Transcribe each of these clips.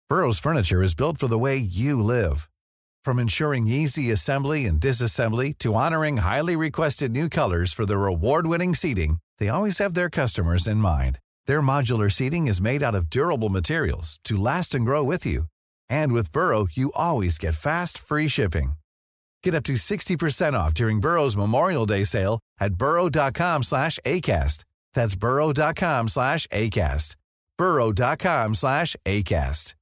Burrow's furniture is built for the way you live. From ensuring easy assembly and disassembly to honoring highly requested new colors for their award-winning seating, they always have their customers in mind. Their modular seating is made out of durable materials to last and grow with you. And with Burrow, you always get fast, free shipping. Get up to 60% off during Burrow's Memorial Day sale at burrow.com/ACAST. That's burrow.com/ACAST. burrow.com/ACAST.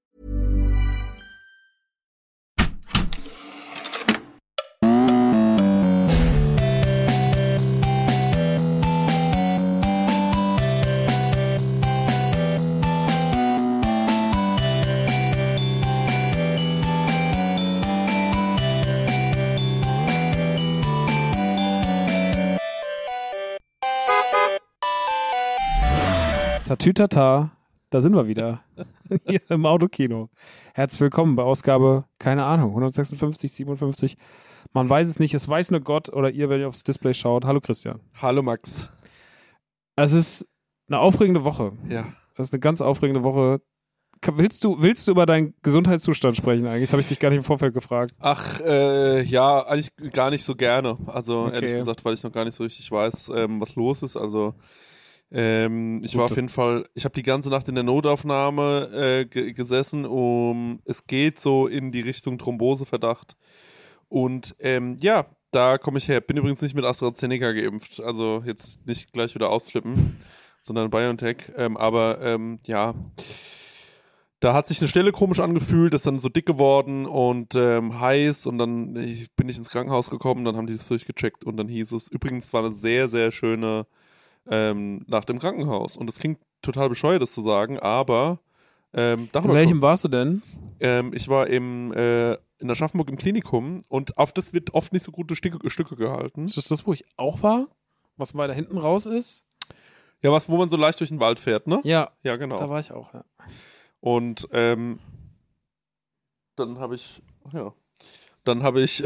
Tatütata, da sind wir wieder. Hier im Autokino. Herzlich willkommen bei Ausgabe, keine Ahnung, 156, 57. Man weiß es nicht, es weiß nur Gott oder ihr, wenn ihr aufs Display schaut. Hallo Christian. Hallo Max. Es ist eine aufregende Woche. Ja. Es ist eine ganz aufregende Woche. Willst du über deinen Gesundheitszustand sprechen eigentlich? Das habe ich dich gar nicht im Vorfeld gefragt. Ach, ja, eigentlich gar nicht so gerne. Also Okay. ehrlich gesagt, weil ich noch gar nicht so richtig weiß, was los ist. Also ich war auf jeden Fall, ich habe die ganze Nacht in der Notaufnahme gesessen, es geht so in die Richtung Thromboseverdacht. Und ja, da komme ich her. Bin übrigens nicht mit AstraZeneca geimpft, also jetzt nicht gleich wieder ausflippen, sondern BioNTech. Aber ja, da hat sich eine Stelle komisch angefühlt, ist dann so dick geworden und heiß und dann bin ich ins Krankenhaus gekommen, dann haben die das durchgecheckt und dann hieß es, übrigens war eine sehr, sehr schöne nach dem Krankenhaus. Und es klingt total bescheuert, das zu sagen, aber In welchem warst du denn? Ich war in Aschaffenburg im Klinikum und auf das wird oft nicht so gute Stücke gehalten. Ist das, wo ich auch war? Was weiter hinten raus ist? Ja, wo man so leicht durch den Wald fährt, ne? Ja, Ja, genau. da war ich auch, ja. Und dann habe ich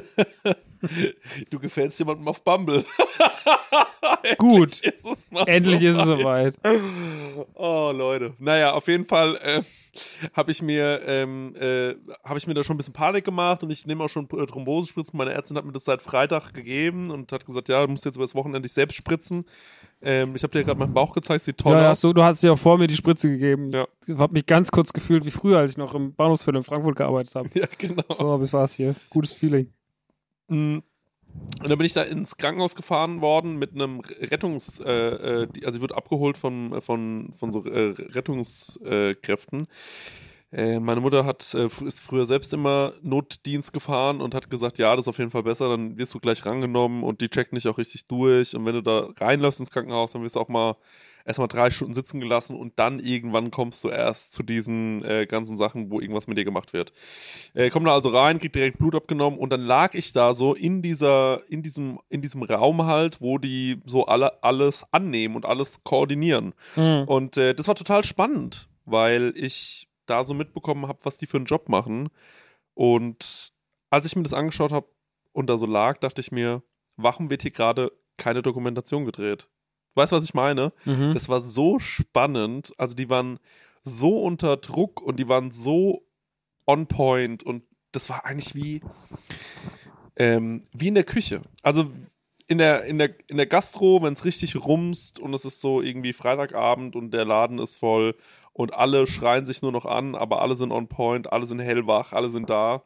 du gefällst jemandem auf Bumble. Gut, Endlich ist es soweit. Oh, Leute. Naja, auf jeden Fall habe ich mir da schon ein bisschen Panik gemacht und ich nehme auch schon Thrombosespritzen. Meine Ärztin hat mir das seit Freitag gegeben und hat gesagt, ja, du musst jetzt über das Wochenende dich selbst spritzen. Ich habe dir gerade meinen Bauch gezeigt, sieht toll aus. Du hast dir auch vor mir die Spritze gegeben. Ja. Ich habe mich ganz kurz gefühlt wie früher, als ich noch im Bahnhofsviertel in Frankfurt gearbeitet habe. Ja, genau. So, aber es war's hier. Gutes Feeling. Und dann bin ich da ins Krankenhaus gefahren worden mit einem also ich wurde abgeholt von so Rettungskräften. Meine Mutter ist früher selbst immer Notdienst gefahren und hat gesagt, ja, das ist auf jeden Fall besser, dann wirst du gleich rangenommen und die checken dich auch richtig durch und wenn du da reinläufst ins Krankenhaus, dann wirst du auch mal erstmal 3 Stunden sitzen gelassen und dann irgendwann kommst du erst zu diesen ganzen Sachen, wo irgendwas mit dir gemacht wird. Komm da also rein, krieg direkt Blut abgenommen und dann lag ich da so in diesem Raum halt, wo die so alles annehmen und alles koordinieren. Mhm. Und das war total spannend, weil ich da so mitbekommen habe, was die für einen Job machen. Und als ich mir das angeschaut habe und da so lag, dachte ich mir, warum wird hier gerade keine Dokumentation gedreht? Weißt du, was ich meine? Mhm. Das war so spannend. Also die waren so unter Druck und die waren so on point und das war eigentlich wie in der Küche. Also in der Gastro, wenn es richtig rumst und es ist so irgendwie Freitagabend und der Laden ist voll und alle schreien sich nur noch an, aber alle sind on point, alle sind hellwach, alle sind da.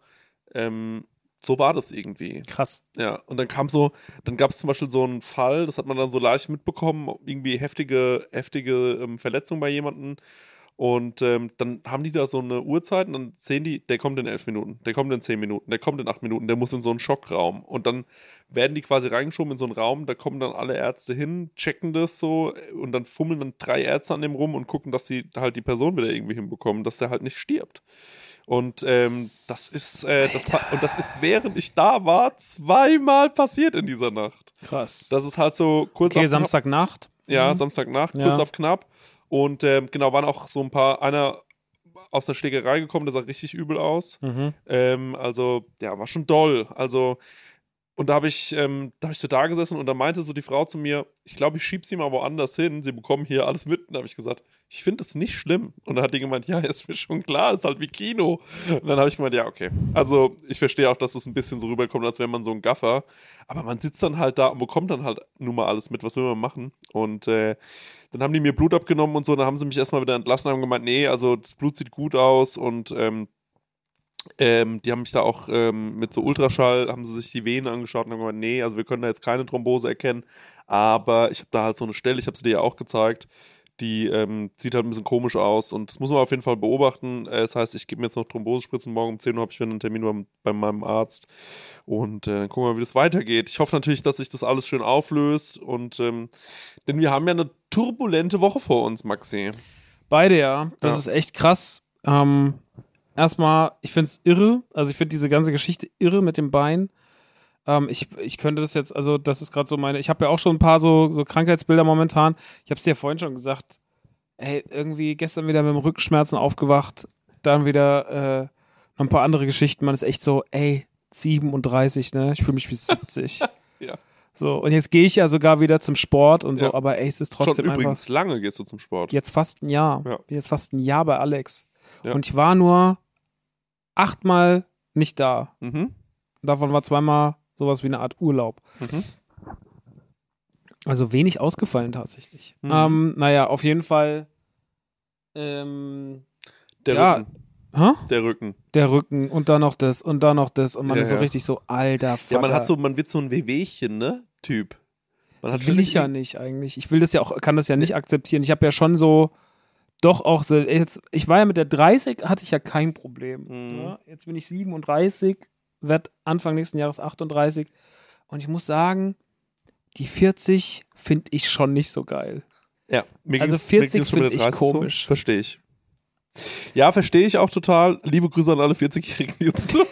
So war das irgendwie. Krass. Ja, und dann gab es zum Beispiel so einen Fall, das hat man dann so leicht mitbekommen, irgendwie heftige Verletzung bei jemandem. Und dann haben die da so eine Uhrzeit und dann sehen die, der kommt in 11 Minuten, der kommt in 10 Minuten, der kommt in 8 Minuten, der muss in so einen Schockraum. Und dann werden die quasi reingeschoben in so einen Raum, da kommen dann alle Ärzte hin, checken das so und dann fummeln dann 3 Ärzte an dem rum und gucken, dass sie halt die Person wieder irgendwie hinbekommen, dass der halt nicht stirbt. Und das ist während ich da war 2-mal passiert in dieser Nacht. Krass. Das ist halt so kurz Okay, auf Samstagnacht. Ja, Samstagnacht, Ja. kurz auf knapp. Und genau, waren auch so einer aus einer Schlägerei gekommen, der sah richtig übel aus. Mhm. Also, ja, war schon doll. Also, Und da habe ich so da gesessen und da meinte so die Frau zu mir, ich glaube, ich schieb sie mal woanders hin, sie bekommen hier alles mit. Und da habe ich gesagt, ich finde es nicht schlimm. Und dann hat die gemeint, ja, ist mir schon klar, ist halt wie Kino. Und dann habe ich gemeint, ja, okay. Also ich verstehe auch, dass es ein bisschen so rüberkommt, als wäre man so ein Gaffer. Aber man sitzt dann halt da und bekommt dann halt nun mal alles mit, was will man machen. Und dann haben die mir Blut abgenommen und so, dann haben sie mich erstmal wieder entlassen und haben gemeint, nee, also das Blut sieht gut aus und die haben mich da auch mit so Ultraschall, haben sie sich die Venen angeschaut und haben gesagt, nee, also wir können da jetzt keine Thrombose erkennen, aber ich habe da halt so eine Stelle, ich habe sie dir ja auch gezeigt, die sieht halt ein bisschen komisch aus und das muss man auf jeden Fall beobachten. Das heißt, ich gebe mir jetzt noch Thrombosespritzen, morgen um 10 Uhr habe ich wieder einen Termin bei meinem Arzt und dann gucken wir mal, wie das weitergeht. Ich hoffe natürlich, dass sich das alles schön auflöst und denn wir haben ja eine turbulente Woche vor uns, Maxi. Beide, ja. Das Ja. ist echt krass. Erstmal, ich finde es irre. Also ich finde diese ganze Geschichte irre mit dem Bein. Ich könnte das jetzt, also das ist gerade so ich habe ja auch schon ein paar so Krankheitsbilder momentan. Ich habe es dir ja vorhin schon gesagt. Ey, irgendwie gestern wieder mit dem Rückenschmerzen aufgewacht. Dann wieder noch ein paar andere Geschichten. Man ist echt so, ey, 37, ne? Ich fühle mich wie 70. Ja. So, und jetzt gehe ich ja sogar wieder zum Sport und so, Ja. aber ey, es ist trotzdem Schon einfach... übrigens lange gehst du zum Sport. Jetzt fast ein Jahr. Ja. Jetzt fast ein Jahr bei Alex. Ja. Und ich war nur 8-mal nicht da. Mhm. Davon war 2-mal sowas wie eine Art Urlaub. Mhm. Also wenig ausgefallen tatsächlich. Mhm. Naja, auf jeden Fall Der ja. Rücken. Hä? Der Rücken. Der Rücken und dann noch das und dann noch das und man Ja, ist so ja. richtig so, alter Vater. Ja, man wird so ein Wehwehchen, ne? Typ. Man hat Will ich ja nicht eigentlich. Ich will das ja auch, kann das ja nicht akzeptieren. Ich habe ja schon so, doch auch so, ich war ja mit der 30, hatte ich ja kein Problem. Mhm. Ja, jetzt bin ich 37, werde Anfang nächsten Jahres 38 und ich muss sagen, die 40 finde ich schon nicht so geil. Ja, mir Also ging's- 40 mir ging's schon mit find der ich 30 so. komisch. Verstehe ich. Ja, verstehe ich auch total. Liebe Grüße an alle 40-Jährigen, die uns zuhören.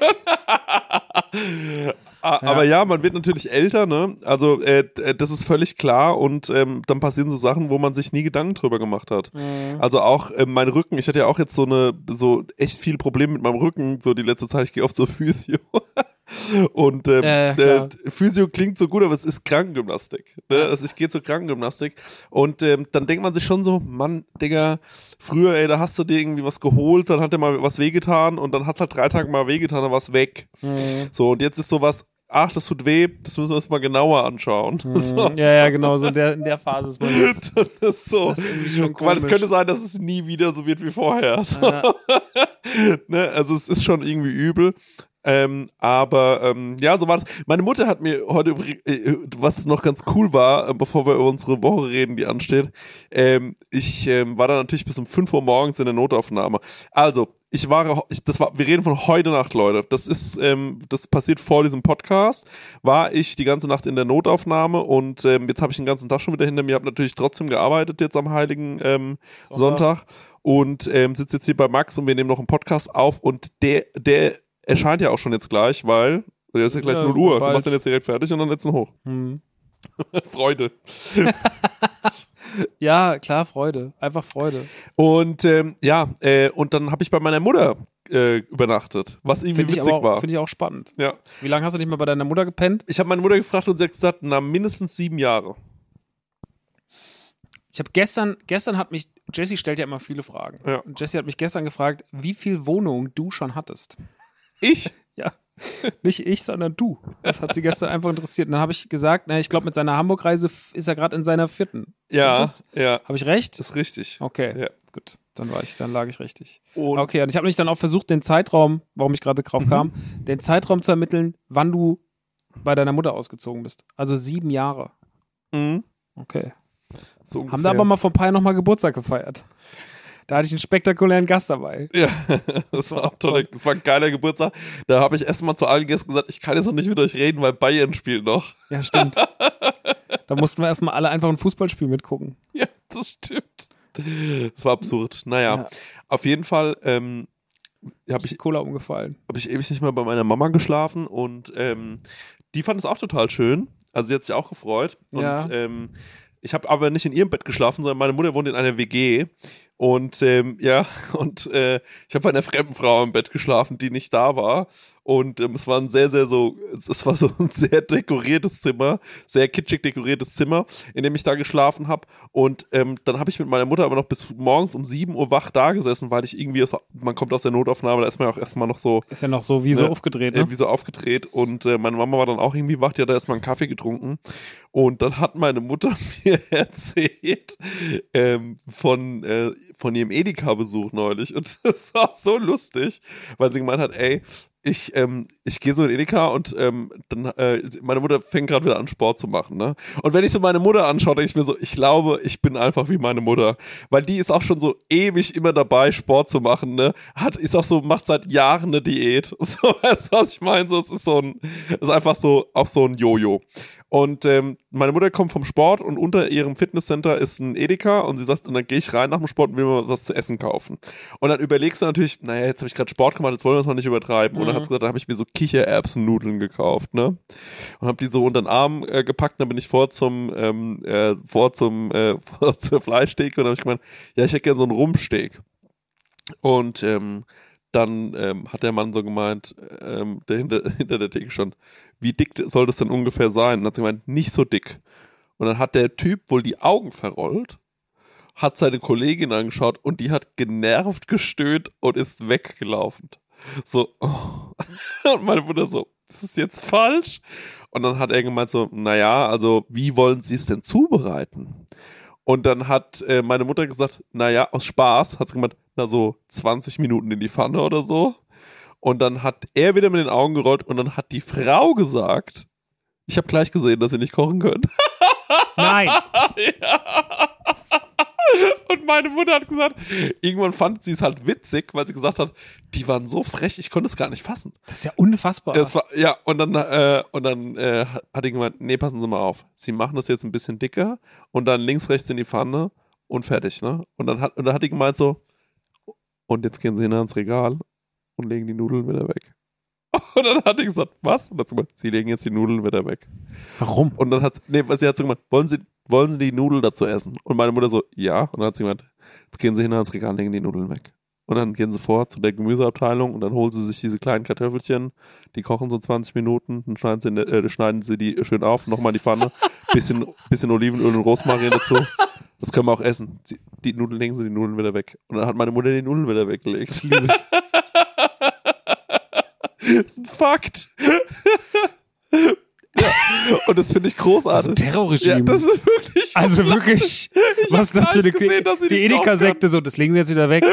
Aber ja, man wird natürlich älter, ne? Also das ist völlig klar und dann passieren so Sachen, wo man sich nie Gedanken drüber gemacht hat. Mhm. Also auch mein Rücken, ich hatte ja auch jetzt so echt viele Probleme mit meinem Rücken, so die letzte Zeit, ich gehe oft zur Physio. Und klar. Physio klingt so gut, aber es ist Krankengymnastik. Ne? Also ich gehe zur Krankengymnastik und dann denkt man sich schon so, Mann, Digga, früher, ey, da hast du dir irgendwie was geholt, dann hat dir mal was wehgetan und dann hat es halt 3 Tage mal wehgetan, dann war es weg. Mhm. So, und jetzt ist sowas, ach, das tut weh, das müssen wir uns mal genauer anschauen. So. Ja, genau, so in der Phase ist man jetzt. Das ist so. Das ist irgendwie schon Weil es komisch. könnte sein, dass es nie wieder so wird wie vorher. So. Ja. Ne? Also es ist schon irgendwie übel. Aber ja, so war das. Meine Mutter hat mir heute, was noch ganz cool war, bevor wir über unsere Woche reden, die ansteht, ich war da natürlich bis um 5 Uhr morgens in der Notaufnahme. Also, wir reden von heute Nacht, Leute. Das passiert vor diesem Podcast. War ich die ganze Nacht in der Notaufnahme und jetzt habe ich den ganzen Tag schon wieder hinter mir, habe natürlich trotzdem gearbeitet jetzt am heiligen Sonntag und sitze jetzt hier bei Max und wir nehmen noch einen Podcast auf und der erscheint ja auch schon jetzt gleich, weil der ist ja gleich 0 Uhr. Du bald. machst den jetzt direkt fertig und dann letzten hoch. Mhm. Freude. Ja, klar, Freude. Einfach Freude. Und und dann habe ich bei meiner Mutter übernachtet, was irgendwie witzig war. Finde ich auch spannend. Ja. Wie lange hast du nicht mal bei deiner Mutter gepennt? Ich habe meine Mutter gefragt und sie hat gesagt, na, mindestens 7 Jahre. Ich habe gestern hat mich, Jessie stellt ja immer viele Fragen. Ja. Und Jessie hat mich gestern gefragt, wie viel Wohnungen du schon hattest. Ich? Ja. Nicht ich, sondern du. Das hat sie gestern einfach interessiert. Und dann habe ich gesagt, ich glaube, mit seiner Hamburg-Reise ist er gerade in seiner 4. Ja, das? ja. Habe ich recht? Das ist richtig. Okay, Ja. gut. Dann lag ich richtig. Und Okay, und ich habe mich dann auch versucht, den Zeitraum, warum ich gerade drauf kam, den Zeitraum zu ermitteln, wann du bei deiner Mutter ausgezogen bist. Also 7 Jahre. Okay. so ungefähr. Haben da aber mal vor ein paar Jahren nochmal Geburtstag gefeiert. Da hatte ich einen spektakulären Gast dabei. Ja, das war auch toll. Das war ein geiler Geburtstag. Da habe ich erstmal zu allen Gästen gesagt, ich kann jetzt noch nicht mit euch reden, weil Bayern spielt noch. Ja, stimmt. Da mussten wir erstmal alle einfach ein Fußballspiel mitgucken. Ja, das stimmt. Das war absurd. Naja, Ja. auf jeden Fall habe Ist ich Cola umgefallen. ewig nicht mehr bei meiner Mama geschlafen und die fand es auch total schön. Also sie hat sich auch gefreut. Ja. Und ich habe aber nicht in ihrem Bett geschlafen, sondern meine Mutter wohnt in einer WG. Und ich habe bei einer fremden Frau im Bett geschlafen, die nicht da war. Und es war ein sehr dekoriertes Zimmer, sehr kitschig dekoriertes Zimmer, in dem ich da geschlafen habe. Und dann habe ich mit meiner Mutter aber noch bis morgens um 7 Uhr wach da gesessen, weil ich irgendwie, man kommt aus der Notaufnahme, da ist man ja auch erstmal noch so. Ist ja noch so wie so aufgedreht, ne? Wie so aufgedreht. Und meine Mama war dann auch irgendwie wach, die hat da erstmal einen Kaffee getrunken. Und dann hat meine Mutter mir erzählt von ihrem Edeka-Besuch neulich. Und das war so lustig, weil sie gemeint hat, ey, ich gehe so in Edeka und dann meine Mutter fängt gerade wieder an, Sport zu machen, ne? Und wenn ich so meine Mutter anschaue, denke ich mir so, ich glaube, ich bin einfach wie meine Mutter. Weil die ist auch schon so ewig immer dabei, Sport zu machen, ne? Macht seit Jahren eine Diät. So, weißt du, was ich meine? So, es ist einfach so, auch so ein Jojo. Und meine Mutter kommt vom Sport und unter ihrem Fitnesscenter ist ein Edeka und sie sagt, und dann gehe ich rein nach dem Sport und will mir was zu essen kaufen. Und dann überlegst du natürlich, naja, jetzt habe ich gerade Sport gemacht, jetzt wollen wir es mal nicht übertreiben. Und dann hat sie gesagt, da habe ich mir so Kichererbsennudeln gekauft, ne? Und habe die so unter den Arm gepackt, dann bin ich vor zur Fleischtheke und habe ich gemeint, ja, ich hätte gerne so einen Rumpsteak. Und dann hat der Mann so gemeint, der hinter der Theke stand, wie dick soll das denn ungefähr sein? Und dann hat sie gemeint, nicht so dick. Und dann hat der Typ wohl die Augen verrollt, hat seine Kollegin angeschaut und die hat genervt gestöhnt und ist weggelaufen. So, oh. Und meine Mutter so, das ist jetzt falsch. Und dann hat er gemeint so, naja, also wie wollen Sie es denn zubereiten? Und dann hat meine Mutter gesagt, naja, aus Spaß, hat sie gemeint, na so 20 Minuten in die Pfanne oder so. Und dann hat er wieder mit den Augen gerollt und dann hat die Frau gesagt, ich habe gleich gesehen, dass Sie nicht kochen können. Nein. Ja. Und meine Mutter hat gesagt, irgendwann fand sie es halt witzig, weil sie gesagt hat, die waren so frech, ich konnte es gar nicht fassen. Das ist ja unfassbar. Und dann hat die gemeint, nee, passen Sie mal auf. Sie machen das jetzt ein bisschen dicker und dann links, rechts in die Pfanne und fertig, ne? Und dann hat die gemeint so, und jetzt gehen Sie hinter ins Regal und legen die Nudeln wieder weg. Und dann hat die gesagt, was? Und dann hat sie gemeint, Sie legen jetzt die Nudeln wieder weg. Warum? Und dann sie hat so gemeint, wollen Sie die Nudeln dazu essen? Und meine Mutter so, ja. Und dann hat sie gemeint, jetzt gehen Sie hinter ins Regal und legen die Nudeln weg. Und dann gehen sie vor zu der Gemüseabteilung und dann holen sie sich diese kleinen Kartoffelchen, die kochen so 20 Minuten, dann schneiden sie die schön auf, nochmal in die Pfanne, bisschen Olivenöl und Rosmarin dazu. Das können wir auch essen. Die Nudeln legen sie die Nudeln wieder weg. Und dann hat meine Mutter die Nudeln wieder weggelegt. Das liebe ich. Das ist ein Fakt. Ja. Und das finde ich großartig. Das Terrorregime. Ja, das ist wirklich. Also wirklich, was das für die Edeka-Sekte so, das legen sie jetzt wieder weg.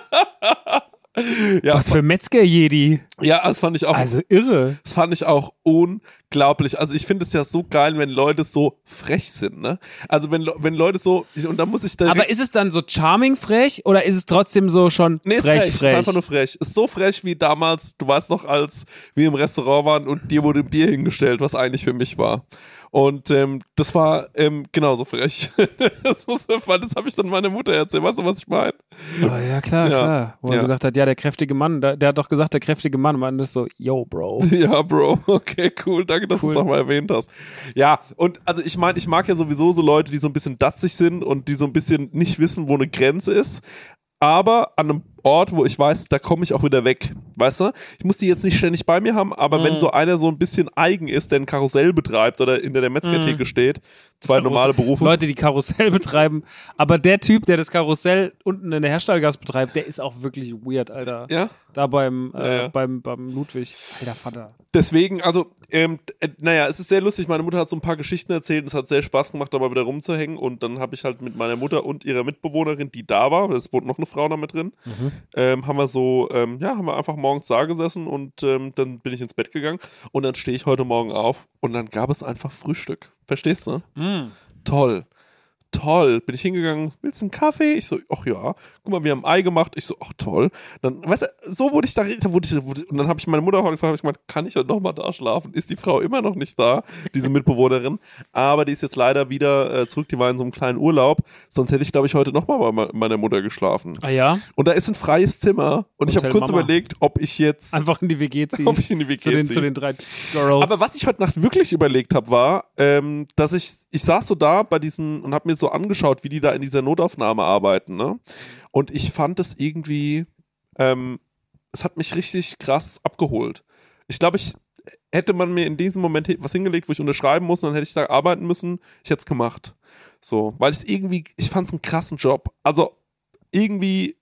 Ja, was für Metzger-Jedi. Ja, das fand ich auch. Also irre. Das fand ich auch unglaublich. Also ich finde es ja so geil, wenn Leute so frech sind, ne? Also wenn Leute so, und da muss ich dann. Aber ist es dann so charming frech oder ist es trotzdem so schon frech? Ist einfach nur frech. Ist so frech wie damals, du weißt noch, als wir im Restaurant waren und dir wurde ein Bier hingestellt, was eigentlich für mich war. Und das war genauso frech. Das habe ich dann meiner Mutter erzählt. Weißt du, was ich meine? Oh, ja, klar. Wo er gesagt hat, ja, der kräftige Mann, der hat doch gesagt, der kräftige Mann. Und man ist so, yo, Bro. Ja, Bro. Okay, cool. Danke, dass du es nochmal erwähnt hast. Ja, und also ich meine, ich mag ja sowieso so Leute, die so ein bisschen datzig sind und die so ein bisschen nicht wissen, wo eine Grenze ist. Aber an einem Ort, wo ich weiß, da komme ich auch wieder weg. Weißt du? Ich muss die jetzt nicht ständig bei mir haben, aber wenn so einer so ein bisschen eigen ist, der ein Karussell betreibt oder hinter der Metzgertheke steht, zwei normale Berufe. Leute, die Karussell betreiben. Aber der Typ, der das Karussell unten in der Herstellergasse betreibt, der ist auch wirklich weird, Alter. Ja? Da beim Ludwig. Alter Vater. Deswegen, also, es ist sehr lustig. Meine Mutter hat so ein paar Geschichten erzählt. Es hat sehr Spaß gemacht, da mal wieder rumzuhängen. Und dann habe ich halt mit meiner Mutter und ihrer Mitbewohnerin, die da war, es wohnt noch eine Frau da mit drin, haben wir einfach morgens da gesessen und dann bin ich ins Bett gegangen. Und dann stehe ich heute Morgen auf und dann gab es einfach Frühstück. Verstehst du? Toll. Bin ich hingegangen, willst du einen Kaffee? Ich so, ach ja. Guck mal, wir haben ein Ei gemacht. Ich so, ach toll. Dann, weißt du, so wurde ich da, und dann habe ich meine Mutter gefragt, ich gemeint, kann ich heute nochmal da schlafen? Ist die Frau immer noch nicht da, diese Mitbewohnerin? Aber die ist jetzt leider wieder zurück, die war in so einem kleinen Urlaub. Sonst hätte ich, glaube ich, heute nochmal bei meiner Mutter geschlafen. Ah ja? Und da ist ein freies Zimmer und ich habe kurz überlegt, ob ich jetzt einfach in die WG ziehe. Ob ich in die WG ziehe. Zu den 3 Girls. Aber was ich heute Nacht wirklich überlegt habe, war, dass ich saß so da bei diesen und habe mir so angeschaut, wie die da in dieser Notaufnahme arbeiten, ne? Und ich fand es irgendwie, es hat mich richtig krass abgeholt. hätte man mir in diesem Moment was hingelegt, wo ich unterschreiben muss, und dann hätte ich da arbeiten müssen, ich hätte es gemacht. So, weil ich fand es einen krassen Job. Also irgendwie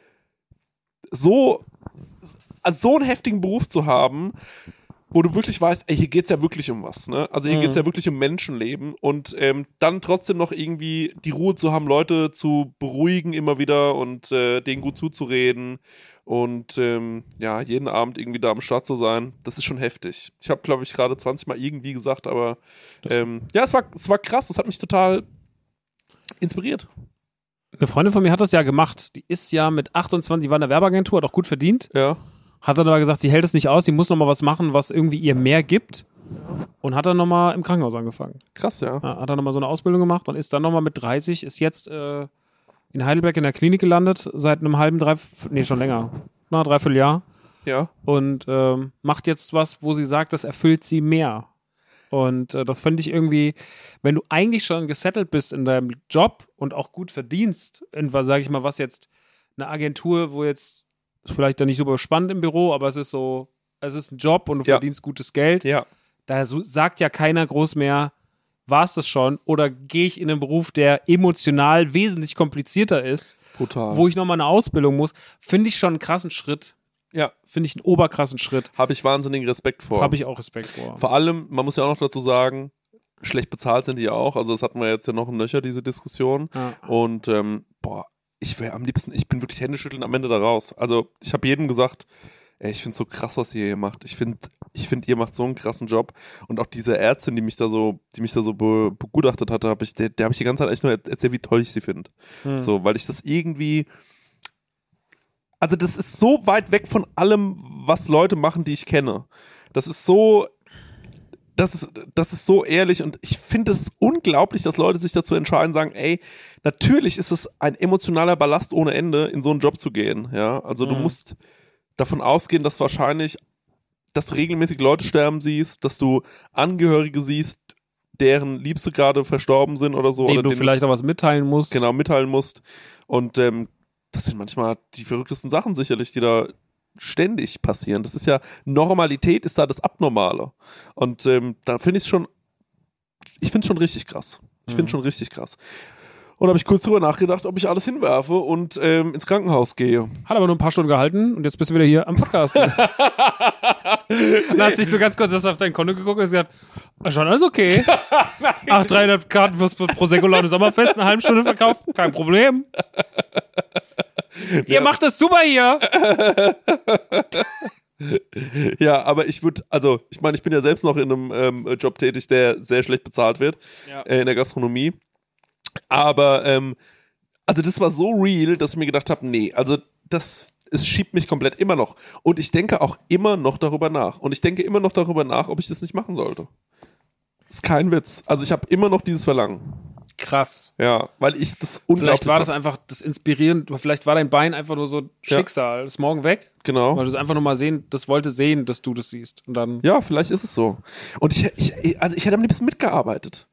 so einen heftigen Beruf zu haben, wo du wirklich weißt, ey, hier geht's ja wirklich um was, ne? Also hier geht's ja wirklich um Menschenleben, und dann trotzdem noch irgendwie die Ruhe zu haben, Leute zu beruhigen immer wieder und denen gut zuzureden und jeden Abend irgendwie da am Start zu sein, das ist schon heftig. Ich habe, glaube ich, gerade 20 Mal irgendwie gesagt, aber es war krass, das hat mich total inspiriert. Eine Freundin von mir hat das ja gemacht. Die ist ja mit 28, war in der Werbeagentur, hat auch gut verdient. Ja. Hat dann aber gesagt, sie hält es nicht aus, sie muss nochmal was machen, was irgendwie ihr mehr gibt. Und hat dann nochmal im Krankenhaus angefangen. Krass, ja. Hat dann nochmal so eine Ausbildung gemacht und ist dann nochmal mit 30, ist jetzt in Heidelberg in der Klinik gelandet, seit einem schon länger, dreiviertel Jahr. Ja. Und macht jetzt was, wo sie sagt, das erfüllt sie mehr. Und das finde ich irgendwie, wenn du eigentlich schon gesettelt bist in deinem Job und auch gut verdienst, sage ich mal, was jetzt eine Agentur, wo jetzt ist vielleicht dann nicht super spannend im Büro, aber es ist ein Job und du verdienst gutes Geld. Ja. Da sagt ja keiner groß mehr, war es das schon? Oder gehe ich in einen Beruf, der emotional wesentlich komplizierter ist, brutal, wo ich nochmal eine Ausbildung muss, finde ich schon einen krassen Schritt. Ja. Finde ich einen oberkrassen Schritt. Habe ich wahnsinnigen Respekt vor. Habe ich auch Respekt vor. Vor allem, man muss ja auch noch dazu sagen, schlecht bezahlt sind die ja auch. Also das hatten wir jetzt ja noch ein Löcher, diese Diskussion. Ja. Und ich wäre am liebsten, ich bin wirklich händeschüttelnd am Ende da raus. Also ich habe jedem gesagt, ey, ich finde es so krass, was ihr hier macht. Ich finde, ihr macht so einen krassen Job. Und auch diese Ärztin, die mich da so begutachtet hatte, habe ich die ganze Zeit echt nur erzählt, wie toll ich sie finde. So, weil ich das irgendwie, also das ist so weit weg von allem, was Leute machen, die ich kenne. Das ist so ehrlich, und ich finde es unglaublich, dass Leute sich dazu entscheiden, sagen, ey, natürlich ist es ein emotionaler Ballast ohne Ende, in so einen Job zu gehen. Ja, also du musst davon ausgehen, dass du regelmäßig Leute sterben siehst, dass du Angehörige siehst, deren Liebste gerade verstorben sind oder so. Denen du vielleicht auch was mitteilen musst. Genau, mitteilen musst. Und das sind manchmal die verrücktesten Sachen sicherlich, die da ständig passieren. Das ist ja, Normalität ist da das Abnormale. Und da finde ich schon richtig krass. Und habe ich kurz drüber nachgedacht, ob ich alles hinwerfe und ins Krankenhaus gehe. Hat aber nur ein paar Stunden gehalten und jetzt bist du wieder hier am Podcast. Dann hast du dich so ganz kurz auf dein Konto geguckt und gesagt, schon alles okay. 300 Karten fürs Prosecco Laune Sommerfest, eine halbe Stunde verkauft, kein Problem. Ihr macht das super hier. Ja, aber ich bin ja selbst noch in einem Job tätig, der sehr schlecht bezahlt wird, in der Gastronomie. Aber, also das war so real, dass ich mir gedacht habe, nee, also es schiebt mich komplett immer noch. Und ich denke auch immer noch darüber nach. Und ich denke immer noch darüber nach, ob ich das nicht machen sollte. Ist kein Witz. Also ich habe immer noch dieses Verlangen. Krass. Ja, weil ich das unglaublich Vielleicht war das einfach das Inspirierend, vielleicht war dein Bein einfach nur so Schicksal, ist morgen weg. Genau. Weil du es einfach nur mal wollte sehen, dass du das siehst. Und dann. Ja, vielleicht ist es so. Und ich hätte am liebsten mitgearbeitet.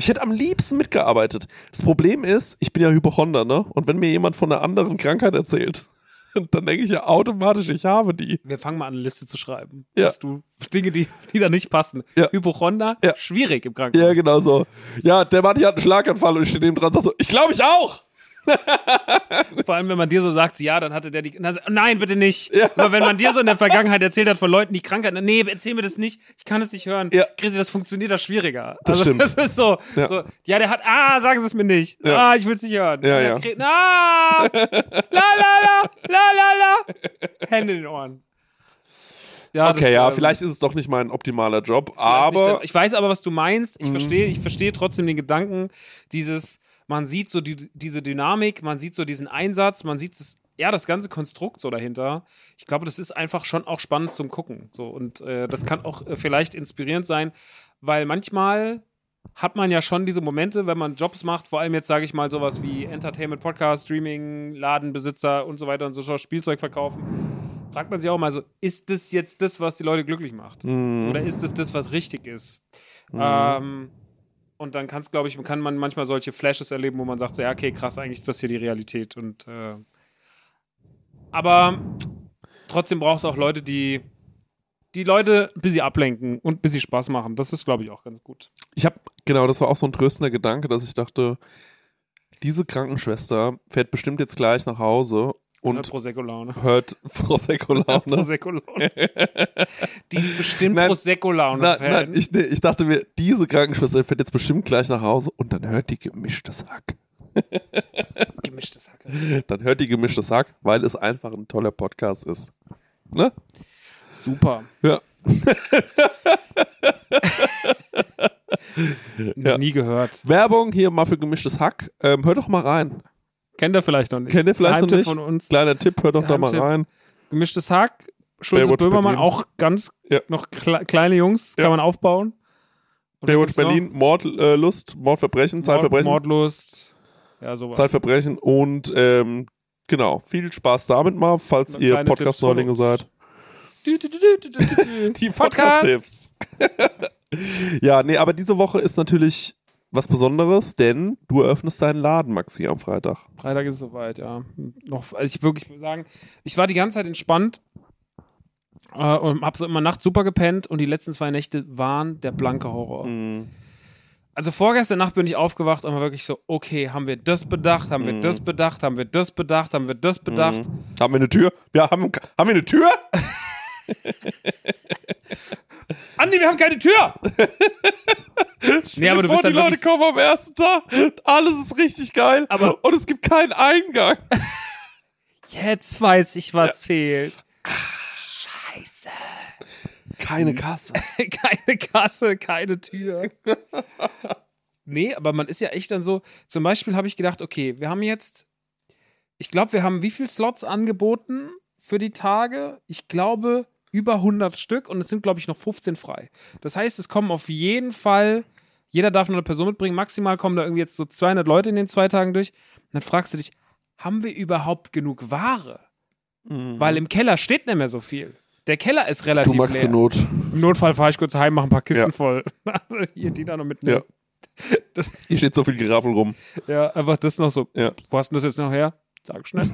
Das Problem ist, ich bin ja Hypochonder, ne? Und wenn mir jemand von einer anderen Krankheit erzählt, dann denke ich ja automatisch, ich habe die. Wir fangen mal an, eine Liste zu schreiben. Ja. Dass du Dinge, die da nicht passen. Ja. Hypochonder, schwierig im Krankenhaus. Ja, genau so. Ja, der Mann hier hat einen Schlaganfall und ich stehe neben dran und sag so, ich glaube, ich auch. Vor allem, wenn man dir so sagt, ja, dann hatte der die. Nein, bitte nicht. Ja. Aber wenn man dir so in der Vergangenheit erzählt hat von Leuten, die Krankheit, nee, erzähl mir das nicht, ich kann es nicht hören. Ja. Chrissy, das funktioniert da schwieriger. Das stimmt. Das ist so, der hat, sagen Sie es mir nicht. Ja. Ich will es nicht hören. Ja. La. Hände in den Ohren. Ja, okay, vielleicht ist es doch nicht mein optimaler Job, aber. Ich weiß aber, was du meinst. Ich verstehe trotzdem den Gedanken, man sieht so diese Dynamik, man sieht so diesen Einsatz, man sieht das ganze Konstrukt so dahinter. Ich glaube, das ist einfach schon auch spannend zum Gucken. So. Und das kann auch vielleicht inspirierend sein, weil manchmal hat man ja schon diese Momente, wenn man Jobs macht, vor allem jetzt sage ich mal sowas wie Entertainment, Podcast, Streaming, Ladenbesitzer und so weiter und so fort, Spielzeug verkaufen, fragt man sich auch mal so, ist das jetzt das, was die Leute glücklich macht? Oder ist das, was richtig ist? Und dann kann man manchmal solche Flashes erleben, wo man sagt, so, ja, okay, krass, eigentlich ist das hier die Realität. Und aber trotzdem braucht es auch Leute, die die Leute ein bisschen ablenken und ein bisschen Spaß machen. Das ist, glaube ich, auch ganz gut. Das war auch so ein tröstender Gedanke, dass ich dachte, diese Krankenschwester fährt bestimmt jetzt gleich nach Hause und Prosecco-Laune. hört Prosecco-Laune. Prosecco-Laune. Die ist bestimmt Nein, Prosecco-Laune. Nein, ich dachte mir, diese Krankenschwester fährt jetzt bestimmt gleich nach Hause und dann hört die gemischtes Hack. Gemischtes Hack. Dann hört die gemischtes Hack, weil es einfach ein toller Podcast ist. Ne? Super. Ja. Noch nie gehört. Werbung hier mal für gemischtes Hack. Hört doch mal rein. Kennt ihr vielleicht noch nicht. Kennt ihr vielleicht noch nicht? Von uns. Kleiner Tipp, hört doch da mal Geheimtipp. rein. Gemischtes Hack. Schulze Baywatch Böhmermann, Berlin. auch ganz Ja. noch kleine Jungs, kann man aufbauen. Und Baywatch dann gibt's Berlin, Mordlust, Mordverbrechen, noch Zeitverbrechen. Mordlust. Ja, sowas. Zeitverbrechen und genau, viel Spaß damit mal, falls Noch ihr kleine Podcast-Neulinge Tipps von seid. Die Die Podcast-Tipps. Ja, nee, aber diese Woche ist natürlich was Besonderes, denn du eröffnest deinen Laden, Maxi, am Freitag. Freitag ist es soweit, ja. Also ich wirklich muss sagen, ich war die ganze Zeit entspannt und hab so immer nachts super gepennt und die letzten 2 Nächte waren der blanke Horror. Also vorgestern Nacht bin ich aufgewacht und war wirklich so, okay, haben wir das bedacht, haben wir das bedacht, haben wir das bedacht, haben wir das bedacht. Haben wir eine Tür? Ja, haben wir eine Tür? Andi, wir haben keine Tür! Nee, aber du bist die dann Leute wirklich kommen am ersten Tag, alles ist richtig geil und es gibt keinen Eingang. jetzt weiß ich, was fehlt. Scheiße. Keine Kasse. Keine Kasse, keine Tür. Nee, aber man ist ja echt dann so, zum Beispiel habe ich gedacht, okay, wir haben jetzt, ich glaube, wir haben wie viele Slots angeboten für die Tage? Ich glaube, über 100 Stück und es sind, glaube ich, noch 15 frei. Das heißt, es kommen auf jeden Fall, jeder darf noch eine Person mitbringen, maximal kommen da irgendwie jetzt so 200 Leute in den 2 Tagen durch. Und dann fragst du dich, haben wir überhaupt genug Ware? Weil im Keller steht nicht mehr so viel. Der Keller ist relativ Du magst leer. zur Not. Im Notfall fahre ich kurz heim, mache ein paar Kisten Ja. voll. Hier, die da noch mitnehmen. Ja. Hier steht so viel Geraffel rum. Ja, einfach das noch so. Ja. Wo hast du das jetzt noch her? Sag schnell.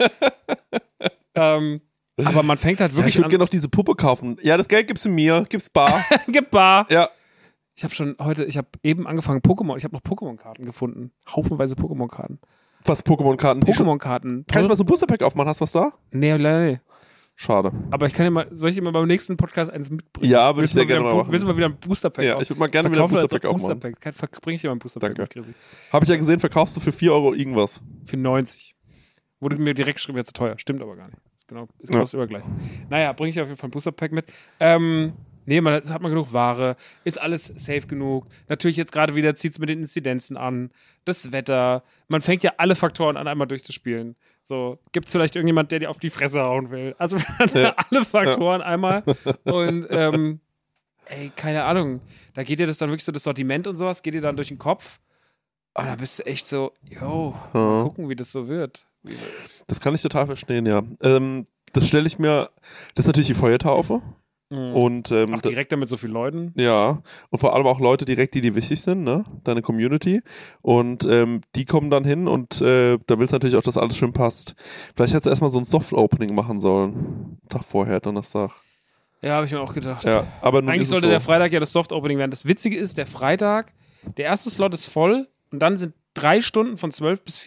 Aber man fängt halt Ja, wirklich ich würde an. gerne noch diese Puppe kaufen. Ja, das Geld gibst du mir, gib's bar. Gib bar. Ja. Ich habe eben angefangen Pokémon. Ich habe noch Pokémon-Karten gefunden. Haufenweise Pokémon-Karten. Was, Pokémon-Karten? Pokémon-Karten. Kann ich mal so ein Booster-Pack aufmachen? Hast du was da? Nee, leider nicht. Schade. Aber ich kann dir mal, soll ich dir mal beim nächsten Podcast eins mitbringen? Ja, würde ich Willst du sehr mal wieder gerne mal machen. Willst du mal wieder ein Booster-Pack Ja, auf? ich würde mal gerne wieder ein Verkaufe als Booster-Pack aufmachen. Booster-Pack. Bring ich dir mal ein Booster-Pack Danke. mit, Chrissy. Habe ich ja gesehen, verkaufst du für 4 Euro irgendwas. Für 90. Wurde mir direkt geschrieben, wäre zu teuer. Stimmt aber gar nicht. Genau, es kostet immer gleich. Naja, bringe ich auf jeden Fall ein Booster-Pack mit. Nee, jetzt hat man genug Ware, ist alles safe genug. Natürlich jetzt gerade wieder zieht es mit den Inzidenzen an, das Wetter. Man fängt ja alle Faktoren an, einmal durchzuspielen. So, gibt es vielleicht irgendjemand, der dir auf die Fresse hauen will? Also alle Faktoren einmal. Und ey, keine Ahnung. Da geht dir das dann wirklich so, das Sortiment und sowas, geht dir dann durch den Kopf. Und da bist du echt so, mal gucken, wie das so wird. Das kann ich total verstehen, ja. Das stelle ich mir, das ist natürlich die Feuertaufe. Und Ach, direkt damit so vielen Leuten? ja, und vor allem auch Leute direkt, die wichtig sind, ne? Deine Community. Und die kommen dann hin und da willst du natürlich auch, dass alles schön passt. Vielleicht hättest du erstmal so ein Soft-Opening machen sollen. Tag vorher, Donnerstag. Ja, habe ich mir auch gedacht. Ja, aber nun Eigentlich ist es sollte so. der Freitag ja das Soft-Opening werden. Das Witzige ist, der Freitag, der erste Slot ist voll und dann sind 3 Stunden von 12 bis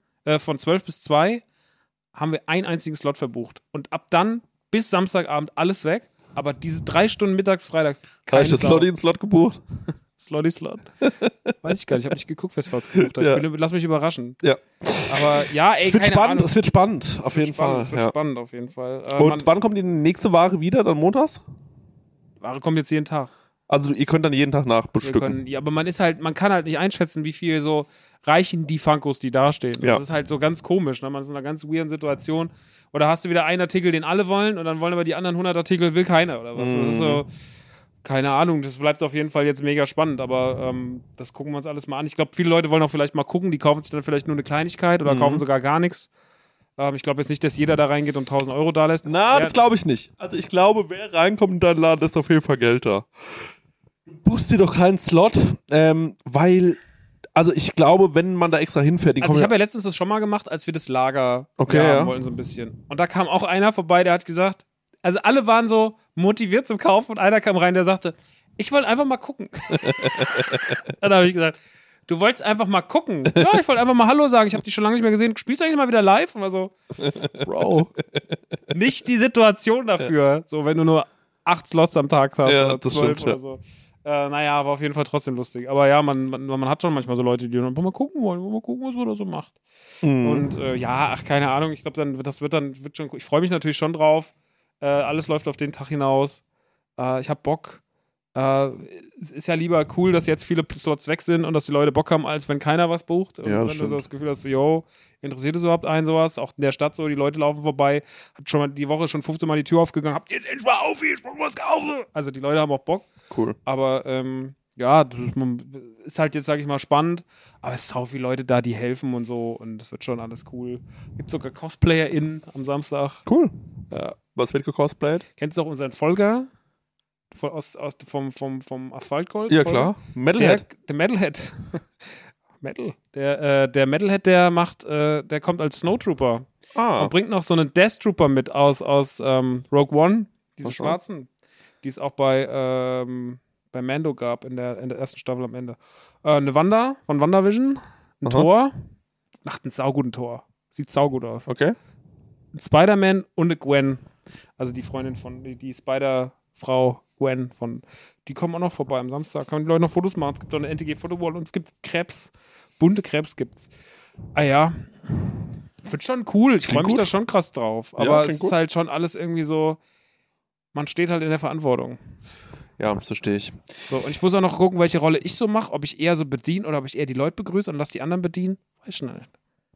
2 haben wir einen einzigen Slot verbucht. Und ab dann bis Samstagabend alles weg. Aber diese 3 Stunden mittags Freitag, keine Hast du Sau. Slotty ins Slot gebucht? Slot. Weiß ich gar nicht. Ich habe nicht geguckt, wer Slots gebucht hat. Ja. Lass mich überraschen. Ja. Aber ja, ey, Es wird keine spannend, Ahnung. es wird spannend, auf jeden Fall. Es wird Ja. spannend, auf jeden Fall. Und wann kommt die nächste Ware wieder? Dann montags? Ware kommt jetzt jeden Tag. Also ihr könnt dann jeden Tag nachbestücken. Ja, aber man kann halt nicht einschätzen, wie viel so reichen die Funkos, die dastehen. Ja. Das ist halt so ganz komisch, ne? Man ist in einer ganz weirden Situation. Oder hast du wieder einen Artikel, den alle wollen und dann wollen aber die anderen 100 Artikel, will keiner oder was. Das ist so, keine Ahnung, das bleibt auf jeden Fall jetzt mega spannend, aber das gucken wir uns alles mal an. Ich glaube, viele Leute wollen auch vielleicht mal gucken, die kaufen sich dann vielleicht nur eine Kleinigkeit oder kaufen sogar gar nichts. Ich glaube jetzt nicht, dass jeder da reingeht und 1.000 Euro da lässt. Na, das glaube ich nicht. Also ich glaube, wer reinkommt in deinen Laden, ist auf jeden Fall Geld da. Du buchst dir doch keinen Slot, weil, also ich glaube, wenn man da extra hinfährt, die Also kommen ich habe ja letztens das schon mal gemacht, als wir das Lager Okay, haben ja. wollten, so ein bisschen. Und da kam auch einer vorbei, der hat gesagt, also alle waren so, motiviert zum Kaufen und einer kam rein, der sagte, ich wollte einfach mal gucken. Dann habe ich gesagt, du wolltest einfach mal gucken. Ja, ich wollte einfach mal Hallo sagen. Ich habe dich schon lange nicht mehr gesehen. Spielst du eigentlich mal wieder live? Und war so, Bro, nicht die Situation dafür. So, wenn du nur 8 Slots am Tag hast oder 12 oder so. Naja, war auf jeden Fall trotzdem lustig. Aber ja, man hat schon manchmal so Leute, die dann mal gucken wollen, mal gucken, was man da so macht. Und keine Ahnung. Ich glaube, wird schon cool. Ich freue mich natürlich schon drauf. Alles läuft auf den Tag hinaus. Ich habe Bock. Es ist ja lieber cool, dass jetzt viele Slots weg sind und dass die Leute Bock haben, als wenn keiner was bucht. Und wenn du so das Gefühl hast, interessiert es überhaupt einen sowas? Auch in der Stadt so, die Leute laufen vorbei, hat schon mal die Woche schon 15 Mal die Tür aufgegangen, habt ihr jetzt endlich mal auf, ich muss was kaufen. Also die Leute haben auch Bock. Cool. Aber das ist halt jetzt, sag ich mal, spannend. Aber es sind auch viele Leute da, die helfen und so und es wird schon alles cool. Gibt sogar CosplayerInnen am Samstag. Cool. Ja. Was wird gecosplayt? Kennst du auch unseren Volker? Vom Asphaltgold? Ja, klar. Metalhead. Der Metalhead. Metal. Der Metalhead, der kommt als Snowtrooper. Und bringt noch so einen Death Trooper mit aus Rogue One. Diese schwarzen. Die es auch bei Mando gab in der ersten Staffel am Ende. Eine Wanda von WandaVision. Ein Tor. Macht einen sauguten Tor. Sieht saugut aus. Okay. Ein Spider-Man und eine Gwen. Also die Freundin von, die Spider-Frau Gwen die kommen auch noch vorbei am Samstag. Können die Leute noch Fotos machen. Es gibt auch eine NTG-Fotowall und es gibt Krebs. Bunte Krebs gibt's. Ja. Wird schon cool. Ich freue mich da schon krass drauf. Aber es ist halt schon alles irgendwie so, man steht halt in der Verantwortung. Ja, das verstehe ich. So, und ich muss auch noch gucken, welche Rolle ich so mache. Ob ich eher so bediene oder ob ich eher die Leute begrüße und lasse die anderen bedienen. Weiß ich nicht.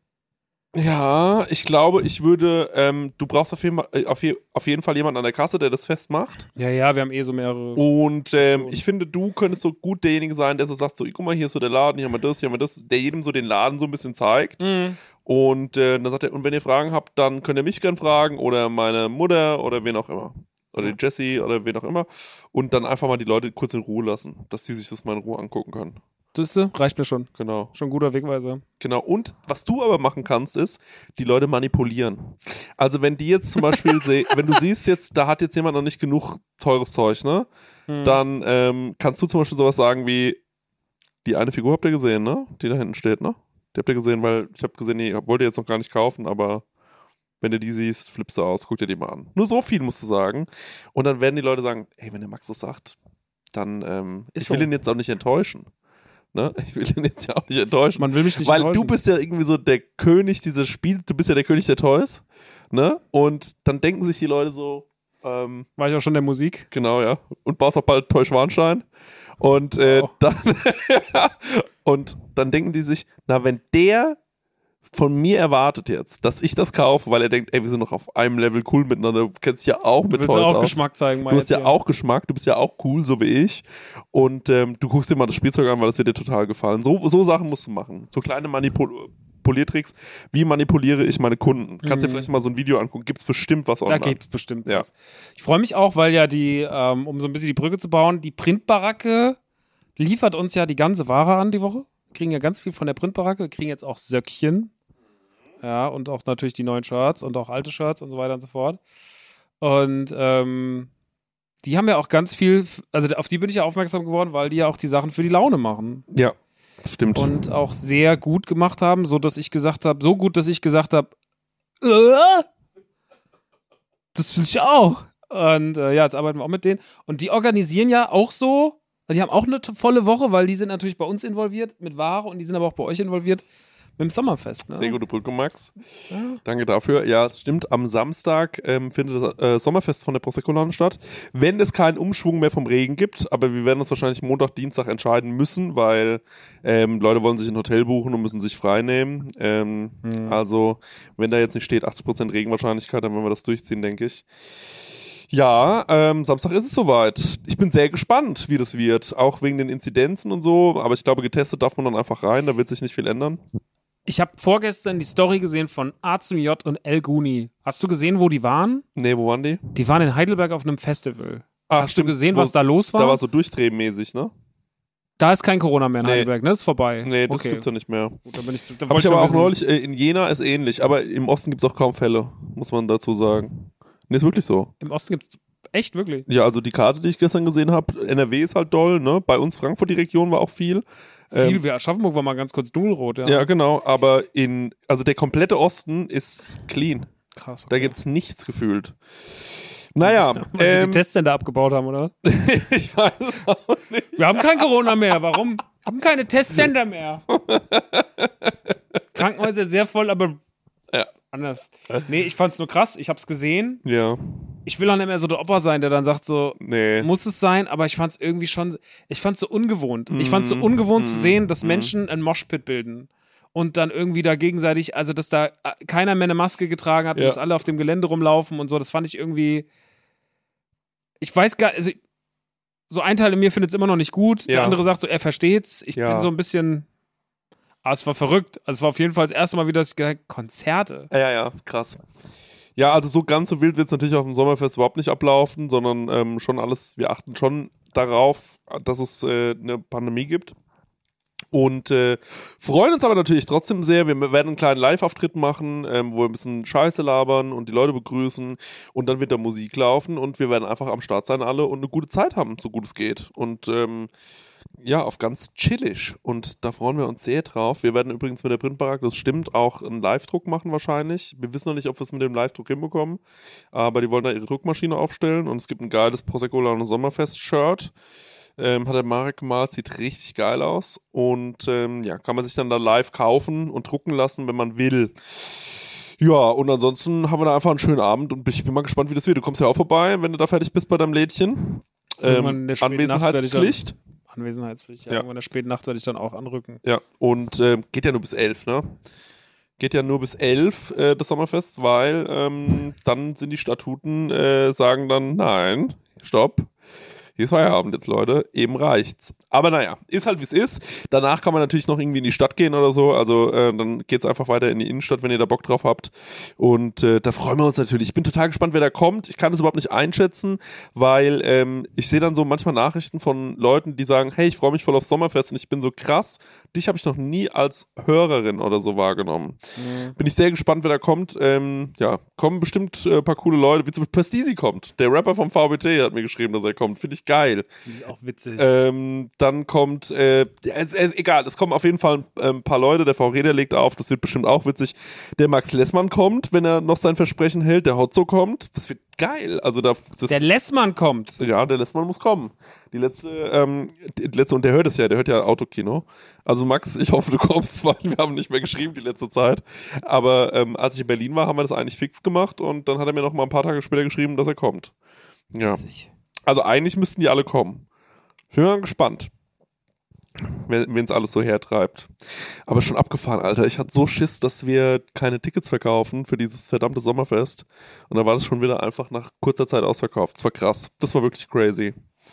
Ja, ich glaube, du brauchst auf jeden Fall jemanden an der Kasse, der das festmacht. Ja, wir haben so mehrere. Und ich finde, du könntest so gut derjenige sein, der so sagt, so, guck mal, hier ist so der Laden, hier haben wir das, der jedem so den Laden so ein bisschen zeigt. Und dann sagt er, und wenn ihr Fragen habt, dann könnt ihr mich gern fragen oder meine Mutter oder wen auch immer. Oder die Jessie oder wen auch immer. Und dann einfach mal die Leute kurz in Ruhe lassen, dass die sich das mal in Ruhe angucken können. Das reicht mir schon. Genau. Schon ein guter Wegweiser. Genau. Und was du aber machen kannst, ist, die Leute manipulieren. Also wenn die jetzt zum Beispiel wenn du siehst jetzt, da hat jetzt jemand noch nicht genug teures Zeug, ne? Dann kannst du zum Beispiel sowas sagen wie, die eine Figur habt ihr gesehen, ne? Die da hinten steht, ne? Die habt ihr gesehen, weil ich habe gesehen, die wollt ihr jetzt noch gar nicht kaufen, aber wenn du die siehst, flippst du aus, guck dir die mal an. Nur so viel musst du sagen. Und dann werden die Leute sagen, ey, wenn der Max das sagt, dann ich will ihn jetzt auch nicht enttäuschen. Ne? Ich will ihn jetzt ja auch nicht enttäuschen. Man will mich nicht weil enttäuschen. Du bist ja irgendwie so der König dieses Spiels, du bist ja der König der Toys. Ne? Und dann denken sich die Leute so, war ich auch schon der Musik? Genau, ja. Und baust auch bald Toy Schwanstein. Und dann denken die sich, na, wenn der von mir erwartet jetzt, dass ich das kaufe, weil er denkt, ey, wir sind noch auf einem Level cool miteinander, du kennst dich ja auch mit Toys auch aus. Geschmack zeigen, du hast ja auch Geschmack, du bist ja auch cool, so wie ich. Und du guckst dir mal das Spielzeug an, weil das wird dir total gefallen. So Sachen musst du machen. So kleine Manipuliertricks. Wie manipuliere ich meine Kunden? Kannst dir vielleicht mal so ein Video angucken. Gibt's bestimmt was online. Da gibt's bestimmt was. Ich freue mich auch, weil ja um so ein bisschen die Brücke zu bauen, die Printbaracke liefert uns ja die ganze Ware an die Woche. Wir kriegen ja ganz viel von der Printbaracke. Wir kriegen jetzt auch Söckchen. Ja, und auch natürlich die neuen Shirts und auch alte Shirts und so weiter und so fort. Und die haben ja auch ganz viel, also auf die bin ich ja aufmerksam geworden, weil die ja auch die Sachen für die Laune machen. Ja, stimmt. Und auch sehr gut gemacht haben, so gut, dass ich gesagt habe, das will ich auch. Und jetzt arbeiten wir auch mit denen. Und die organisieren ja auch so, die haben auch eine volle Woche, weil die sind natürlich bei uns involviert mit Ware und die sind aber auch bei euch involviert mit dem Sommerfest. Ne? Sehr gute Brücke, Max. Ja. Danke dafür. Ja, es stimmt. Am Samstag findet das Sommerfest von der Prosecco-Laune statt. Wenn es keinen Umschwung mehr vom Regen gibt, aber wir werden uns wahrscheinlich Montag, Dienstag entscheiden müssen, weil Leute wollen sich ein Hotel buchen und müssen sich frei nehmen. Also, wenn da jetzt nicht steht 80% Regenwahrscheinlichkeit, dann werden wir das durchziehen, denke ich. Ja, Samstag ist es soweit. Ich bin sehr gespannt, wie das wird. Auch wegen den Inzidenzen und so. Aber ich glaube, getestet darf man dann einfach rein. Da wird sich nicht viel ändern. Ich habe vorgestern die Story gesehen von A zum J und El Guni. Hast du gesehen, wo die waren? Nee, wo waren die? Die waren in Heidelberg auf einem Festival. Ach, Hast du gesehen, was da los war? Da war so durchdrehmäßig, ne? Da ist kein Corona mehr in Heidelberg, ne? Das ist vorbei. Nee, das gibt's ja nicht mehr. Gut, da hab ich aber auch neulich, in Jena ist ähnlich, aber im Osten gibt's auch kaum Fälle, muss man dazu sagen. Nee, ist wirklich so. Im Osten gibt's Echt, wirklich? Ja, also die Karte, die ich gestern gesehen habe, NRW ist halt doll, ne? Bei uns Frankfurt, die Region war auch viel. Aschaffenburg war mal ganz kurz dunkelrot, ja. Ja, genau, aber also der komplette Osten ist clean. Krass. Okay. Da gibt's nichts gefühlt. Naja. Weil sie die Testcenter abgebaut haben, oder? Ich weiß es auch nicht. Wir haben kein Corona mehr. Warum? Wir haben keine Testcenter mehr. Krankenhäuser sehr voll, aber anders. Nee, ich fand's nur krass. Ich hab's gesehen. Ja. Ich will auch nicht mehr so der Opa sein, der dann sagt so, Nee. muss es sein, aber ich fand's irgendwie schon, ich fand's so ungewohnt. Ich fand's so ungewohnt zu sehen, dass Menschen einen Moshpit bilden. Und dann irgendwie da gegenseitig, also dass da keiner mehr eine Maske getragen hat, dass alle auf dem Gelände rumlaufen und so, das fand ich irgendwie, ich weiß gar nicht, also so ein Teil in mir findet es immer noch nicht gut, der andere sagt so, er versteht's, ich bin so ein bisschen, es war verrückt, also es war auf jeden Fall das erste Mal wieder, dass ich gedacht, Konzerte. Ja, krass. Ja, also so ganz so wild wird es natürlich auf dem Sommerfest überhaupt nicht ablaufen, sondern schon alles, wir achten schon darauf, dass es eine Pandemie gibt. Und freuen uns aber natürlich trotzdem sehr. Wir werden einen kleinen Live-Auftritt machen, wo wir ein bisschen Scheiße labern und die Leute begrüßen. Und dann wird da Musik laufen und wir werden einfach am Start sein alle und eine gute Zeit haben, so gut es geht. Und auf ganz chillig. Und da freuen wir uns sehr drauf. Wir werden übrigens mit der Printbaracke, das stimmt, auch einen Live-Druck machen wahrscheinlich. Wir wissen noch nicht, ob wir es mit dem Live-Druck hinbekommen. Aber die wollen da ihre Druckmaschine aufstellen und es gibt ein geiles Prosecco Laune Sommerfest-Shirt. Hat der Marek gemalt, sieht richtig geil aus und kann man sich dann da live kaufen und drucken lassen, wenn man will. Ja, und ansonsten haben wir da einfach einen schönen Abend und ich bin mal gespannt, wie das wird. Du kommst ja auch vorbei, wenn du da fertig bist bei deinem Lädchen. Anwesenheitspflicht. Anwesenheitspflicht, ja. Irgendwann in der späten Nacht werde ich dann auch anrücken. Ja, und geht ja nur bis 11, ne? Geht ja nur bis 11, das Sommerfest, weil dann sind die Statuten, sagen dann, nein, stopp. Hier ist Feierabend jetzt, Leute. Eben reicht's. Aber naja, ist halt wie es ist. Danach kann man natürlich noch irgendwie in die Stadt gehen oder so. Also dann geht's einfach weiter in die Innenstadt, wenn ihr da Bock drauf habt. Und da freuen wir uns natürlich. Ich bin total gespannt, wer da kommt. Ich kann das überhaupt nicht einschätzen, weil ich sehe dann so manchmal Nachrichten von Leuten, die sagen, hey, ich freue mich voll aufs Sommerfest und ich bin so krass. Dich habe ich noch nie als Hörerin oder so wahrgenommen. Bin ich sehr gespannt, wer da kommt. Kommen bestimmt ein paar coole Leute, wie zum Beispiel Pastisi kommt. Der Rapper vom VBT hat mir geschrieben, dass er kommt. Finde ich geil. Finde ich auch witzig. Dann kommt, egal, es kommen auf jeden Fall ein paar Leute, der VRD, der legt auf, das wird bestimmt auch witzig. Der Max Lessmann kommt, wenn er noch sein Versprechen hält, der Hotzo kommt, das wird geil. Also der Lessmann kommt. Ja, der Lessmann muss kommen. Die letzte, und der hört es ja, der hört ja Autokino. Also Max, ich hoffe, du kommst, weil wir haben nicht mehr geschrieben die letzte Zeit. Aber als ich in Berlin war, haben wir das eigentlich fix gemacht und dann hat er mir noch mal ein paar Tage später geschrieben, dass er kommt. Ja. Witzig. Also eigentlich müssten die alle kommen. Ich bin mal gespannt, wenn es alles so hertreibt. Aber schon abgefahren, Alter. Ich hatte so Schiss, dass wir keine Tickets verkaufen für dieses verdammte Sommerfest. Und dann war das schon wieder einfach nach kurzer Zeit ausverkauft. Das war krass. Das war wirklich crazy.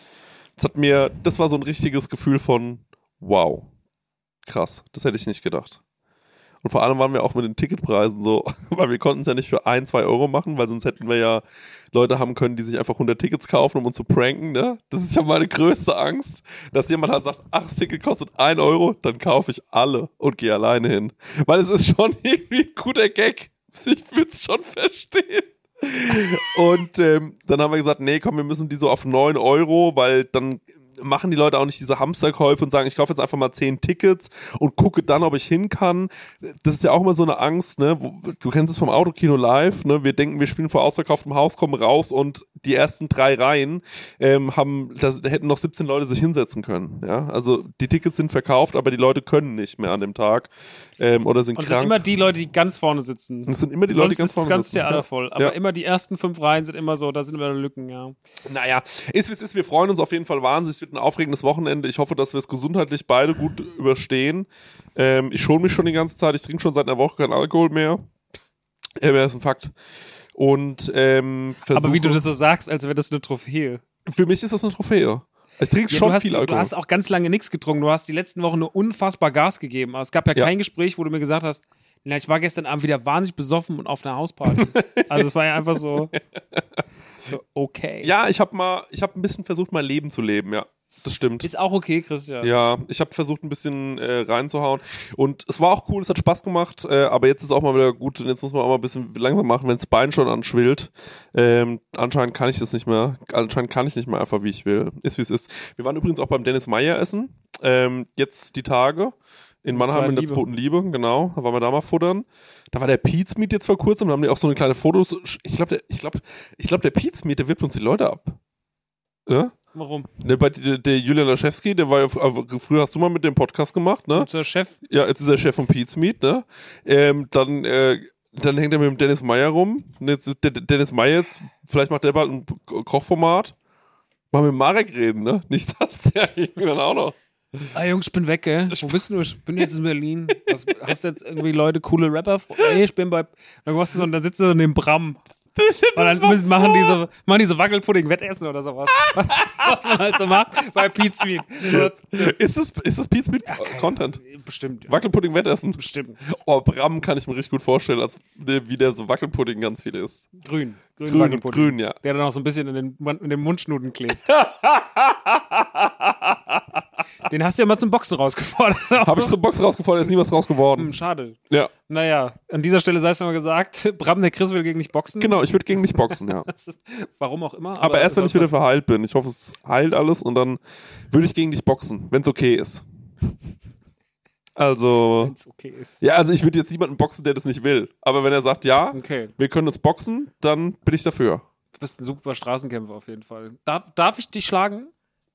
Das war so ein richtiges Gefühl von wow. Krass. Das hätte ich nicht gedacht. Und vor allem waren wir auch mit den Ticketpreisen so, weil wir konnten es ja nicht für 1, 2 Euro machen, weil sonst hätten wir ja Leute haben können, die sich einfach 100 Tickets kaufen, um uns zu pranken, ne? Das ist ja meine größte Angst, dass jemand halt sagt, ach, das Ticket kostet 1 Euro, dann kaufe ich alle und gehe alleine hin. Weil es ist schon irgendwie ein guter Gag. Ich würde es schon verstehen. Und dann haben wir gesagt, nee, komm, wir müssen die so auf 9 Euro, weil dann machen die Leute auch nicht diese Hamsterkäufe und sagen, ich kaufe jetzt einfach mal 10 Tickets und gucke dann, ob ich hin kann. Das ist ja auch immer so eine Angst, ne? Du kennst es vom Autokino live, ne? Wir denken, wir spielen vor ausverkauftem Haus, kommen raus und die ersten 3 Reihen hätten noch 17 Leute sich hinsetzen können, ja? Also die Tickets sind verkauft, aber die Leute können nicht mehr an dem Tag oder sind krank. Und es sind immer die Leute, die ganz vorne sitzen. Es sind immer die Leute, die ganz vorne sitzen. Sonst ist das ganze Theater voll. Aber immer die ersten 5 Reihen sind immer so, da sind immer Lücken, ja. Naja, ist wie es ist. Wir freuen uns auf jeden Fall wahnsinnig. Es wird ein aufregendes Wochenende. Ich hoffe, dass wir es gesundheitlich beide gut überstehen. Ich schone mich schon die ganze Zeit. Ich trinke schon seit einer Woche keinen Alkohol mehr. Das ist ein Fakt. Und aber wie du das so sagst, als wäre das eine Trophäe. Für mich ist das eine Trophäe. Ich trinke schon viel Alkohol. Du hast auch ganz lange nichts getrunken. Du hast die letzten Wochen nur unfassbar Gas gegeben. Aber es gab ja kein Gespräch, wo du mir gesagt hast, na, ich war gestern Abend wieder wahnsinnig besoffen und auf einer Hausparty. Also es war ja einfach so okay. Ja, ich hab ein bisschen versucht, mein Leben zu leben, ja. Das stimmt. Ist auch okay, Christian. Ja, ich habe versucht, ein bisschen reinzuhauen. Und es war auch cool, es hat Spaß gemacht, aber jetzt ist auch mal wieder gut und jetzt muss man auch mal ein bisschen langsam machen, wenn das Bein schon anschwillt. Anscheinend kann ich das nicht mehr. Anscheinend kann ich nicht mehr einfach, wie ich will. Ist, wie es ist. Wir waren übrigens auch beim Dennis Meyer essen. Jetzt die Tage. In Mannheim in der zweiten Liebe, genau. Da waren wir da mal futtern. Da war der Pete's Meat jetzt vor kurzem. Da haben die auch so eine kleine Fotos. Ich glaube, der Pete's Meat, der wirbt uns die Leute ab. Ja? Warum? Der Julian Laschewski, der war ja, früher hast du mal mit dem Podcast gemacht, ne? Unser Chef. Ja, jetzt ist er Chef von Pete's Meat, ne? Dann hängt er mit dem Dennis Meyer rum. Und jetzt, Dennis Meyer jetzt, vielleicht macht der bald ein Kochformat. Mal mit Marek reden, ne? Nicht das, ja, dann auch noch. Ah, Jungs, ich bin weg, gell? Wo bist du? Ich bin jetzt in Berlin. Hast du jetzt irgendwie Leute, coole Rapper? Ey, ich bin bei. Dann machst du so, und dann sitzt du so neben Bram. Und dann machen die so Wackelpudding-Wettessen oder sowas. Was man halt so macht bei Pete's Meat. Ist das Pete's Meat Content? Bestimmt. Ja. Wackelpudding-Wettessen? Bestimmt. Oh, Bram kann ich mir richtig gut vorstellen, als wie der so Wackelpudding ganz viel isst. Grün Wackelpudding. Grün, ja. Der dann auch so ein bisschen in den Mundschnuten klebt. Den hast du ja mal zum Boxen rausgefordert. Habe ich zum Boxen rausgefordert, ist nie was raus geworden. Schade. Ja. Naja, an dieser Stelle sei es nochmal gesagt, Bram, der Chris will gegen dich boxen. Genau, ich würde gegen mich boxen, ja. Warum auch immer. Aber erst, wenn ich wieder verheilt bin. Ich hoffe, es heilt alles und dann würde ich gegen dich boxen, wenn es okay ist. Also. Wenn's okay ist. Ja, also ich würde jetzt niemanden boxen, der das nicht will. Aber wenn er sagt, ja, okay, wir können uns boxen, dann bin ich dafür. Du bist ein super Straßenkämpfer auf jeden Fall. Darf ich dich schlagen?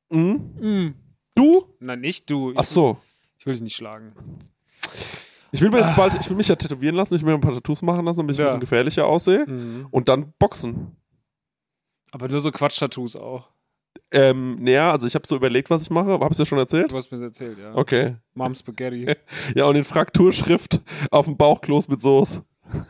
Du? Nein, nicht du. Ach so. Ich will dich nicht schlagen. Ich will mich ja tätowieren lassen, ich will mir ein paar Tattoos machen lassen, damit ich ein bisschen gefährlicher aussehe. Und dann boxen. Aber nur so Quatsch-Tattoos auch. Naja, also ich habe so überlegt, was ich mache. Habe ich dir schon erzählt? Du hast mir das erzählt, ja. Okay. Mom Spaghetti. Ja, und in Frakturschrift auf dem Bauch Kloß mit Soße.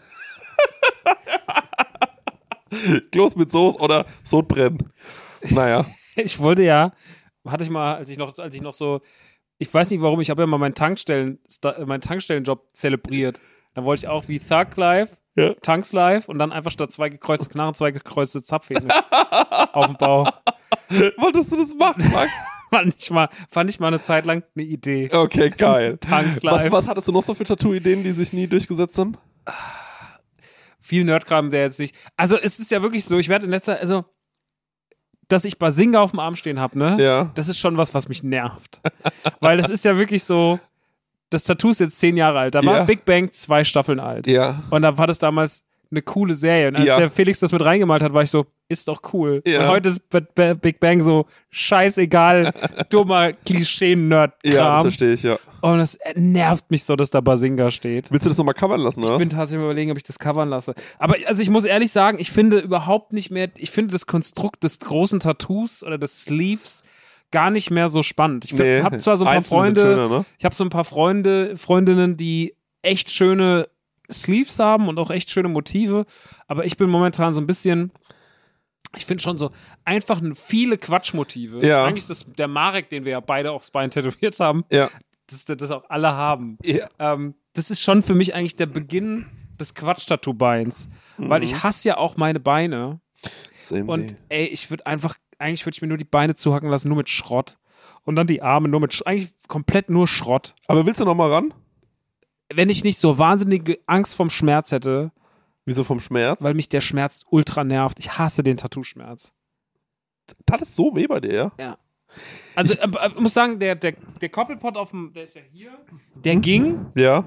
Kloß mit Soße oder Sodbrennen. Naja. Ich wollte ja, hatte ich mal, als ich noch so, ich weiß nicht warum, ich habe ja mal meinen Tankstellenjob zelebriert. Dann wollte ich auch wie Thug Life, Tanks Life und dann einfach statt 2 gekreuzte Knarren 2 gekreuzte Zapfhähne auf dem Bauch. Wolltest du das machen, Max? Fand ich mal eine Zeit lang eine Idee. Okay, geil. Tanks Life. Was hattest du noch so für Tattoo-Ideen, die sich nie durchgesetzt haben? Viel Nerdkram, der jetzt nicht. Also es ist ja wirklich so, ich werde in letzter Zeit, also dass ich Basinga auf dem Arm stehen habe, ne? Ja. Das ist schon was mich nervt. Weil das ist ja wirklich so, das Tattoo ist jetzt 10 Jahre alt. Da war Big Bang 2 Staffeln alt. Ja. Und da war das damals eine coole Serie. Und als der Felix das mit reingemalt hat, war ich so, ist doch cool. Ja. Und heute ist Big Bang so scheißegal, dummer Klischee-Nerd-Kram. Ja, das verstehe ich, ja. Und es nervt mich so, dass da Basinga steht. Willst du das nochmal covern lassen, oder? Ich bin tatsächlich überlegen, ob ich das covern lasse. Aber also ich muss ehrlich sagen, ich finde überhaupt nicht mehr, ich finde das Konstrukt des großen Tattoos oder des Sleeves gar nicht mehr so spannend. Ich habe zwar so ein paar Freunde, schöner, ne? ich habe so ein paar Freundinnen, die echt schöne Sleeves haben und auch echt schöne Motive, aber ich bin momentan so ein bisschen, ich finde schon so einfach viele Quatschmotive. Ja. Eigentlich ist das der Marek, den wir ja beide aufs Bein tätowiert haben, dass das auch alle haben. Ja. Das ist schon für mich eigentlich der Beginn des Quatsch-Tattoo-Beins, weil ich hasse ja auch meine Beine. Und ey, eigentlich würde ich mir nur die Beine zuhacken lassen, nur mit Schrott. Und dann die Arme nur mit, eigentlich komplett nur Schrott. Aber willst du nochmal ran? Wenn ich nicht so wahnsinnige Angst vom Schmerz hätte. Wieso vom Schmerz? Weil mich der Schmerz ultra nervt. Ich hasse den Tattoo-Schmerz. Tat es so weh bei dir, ja? Ja. Also, ich muss sagen, der Koppelpot der ist ja hier, der ging. Ja.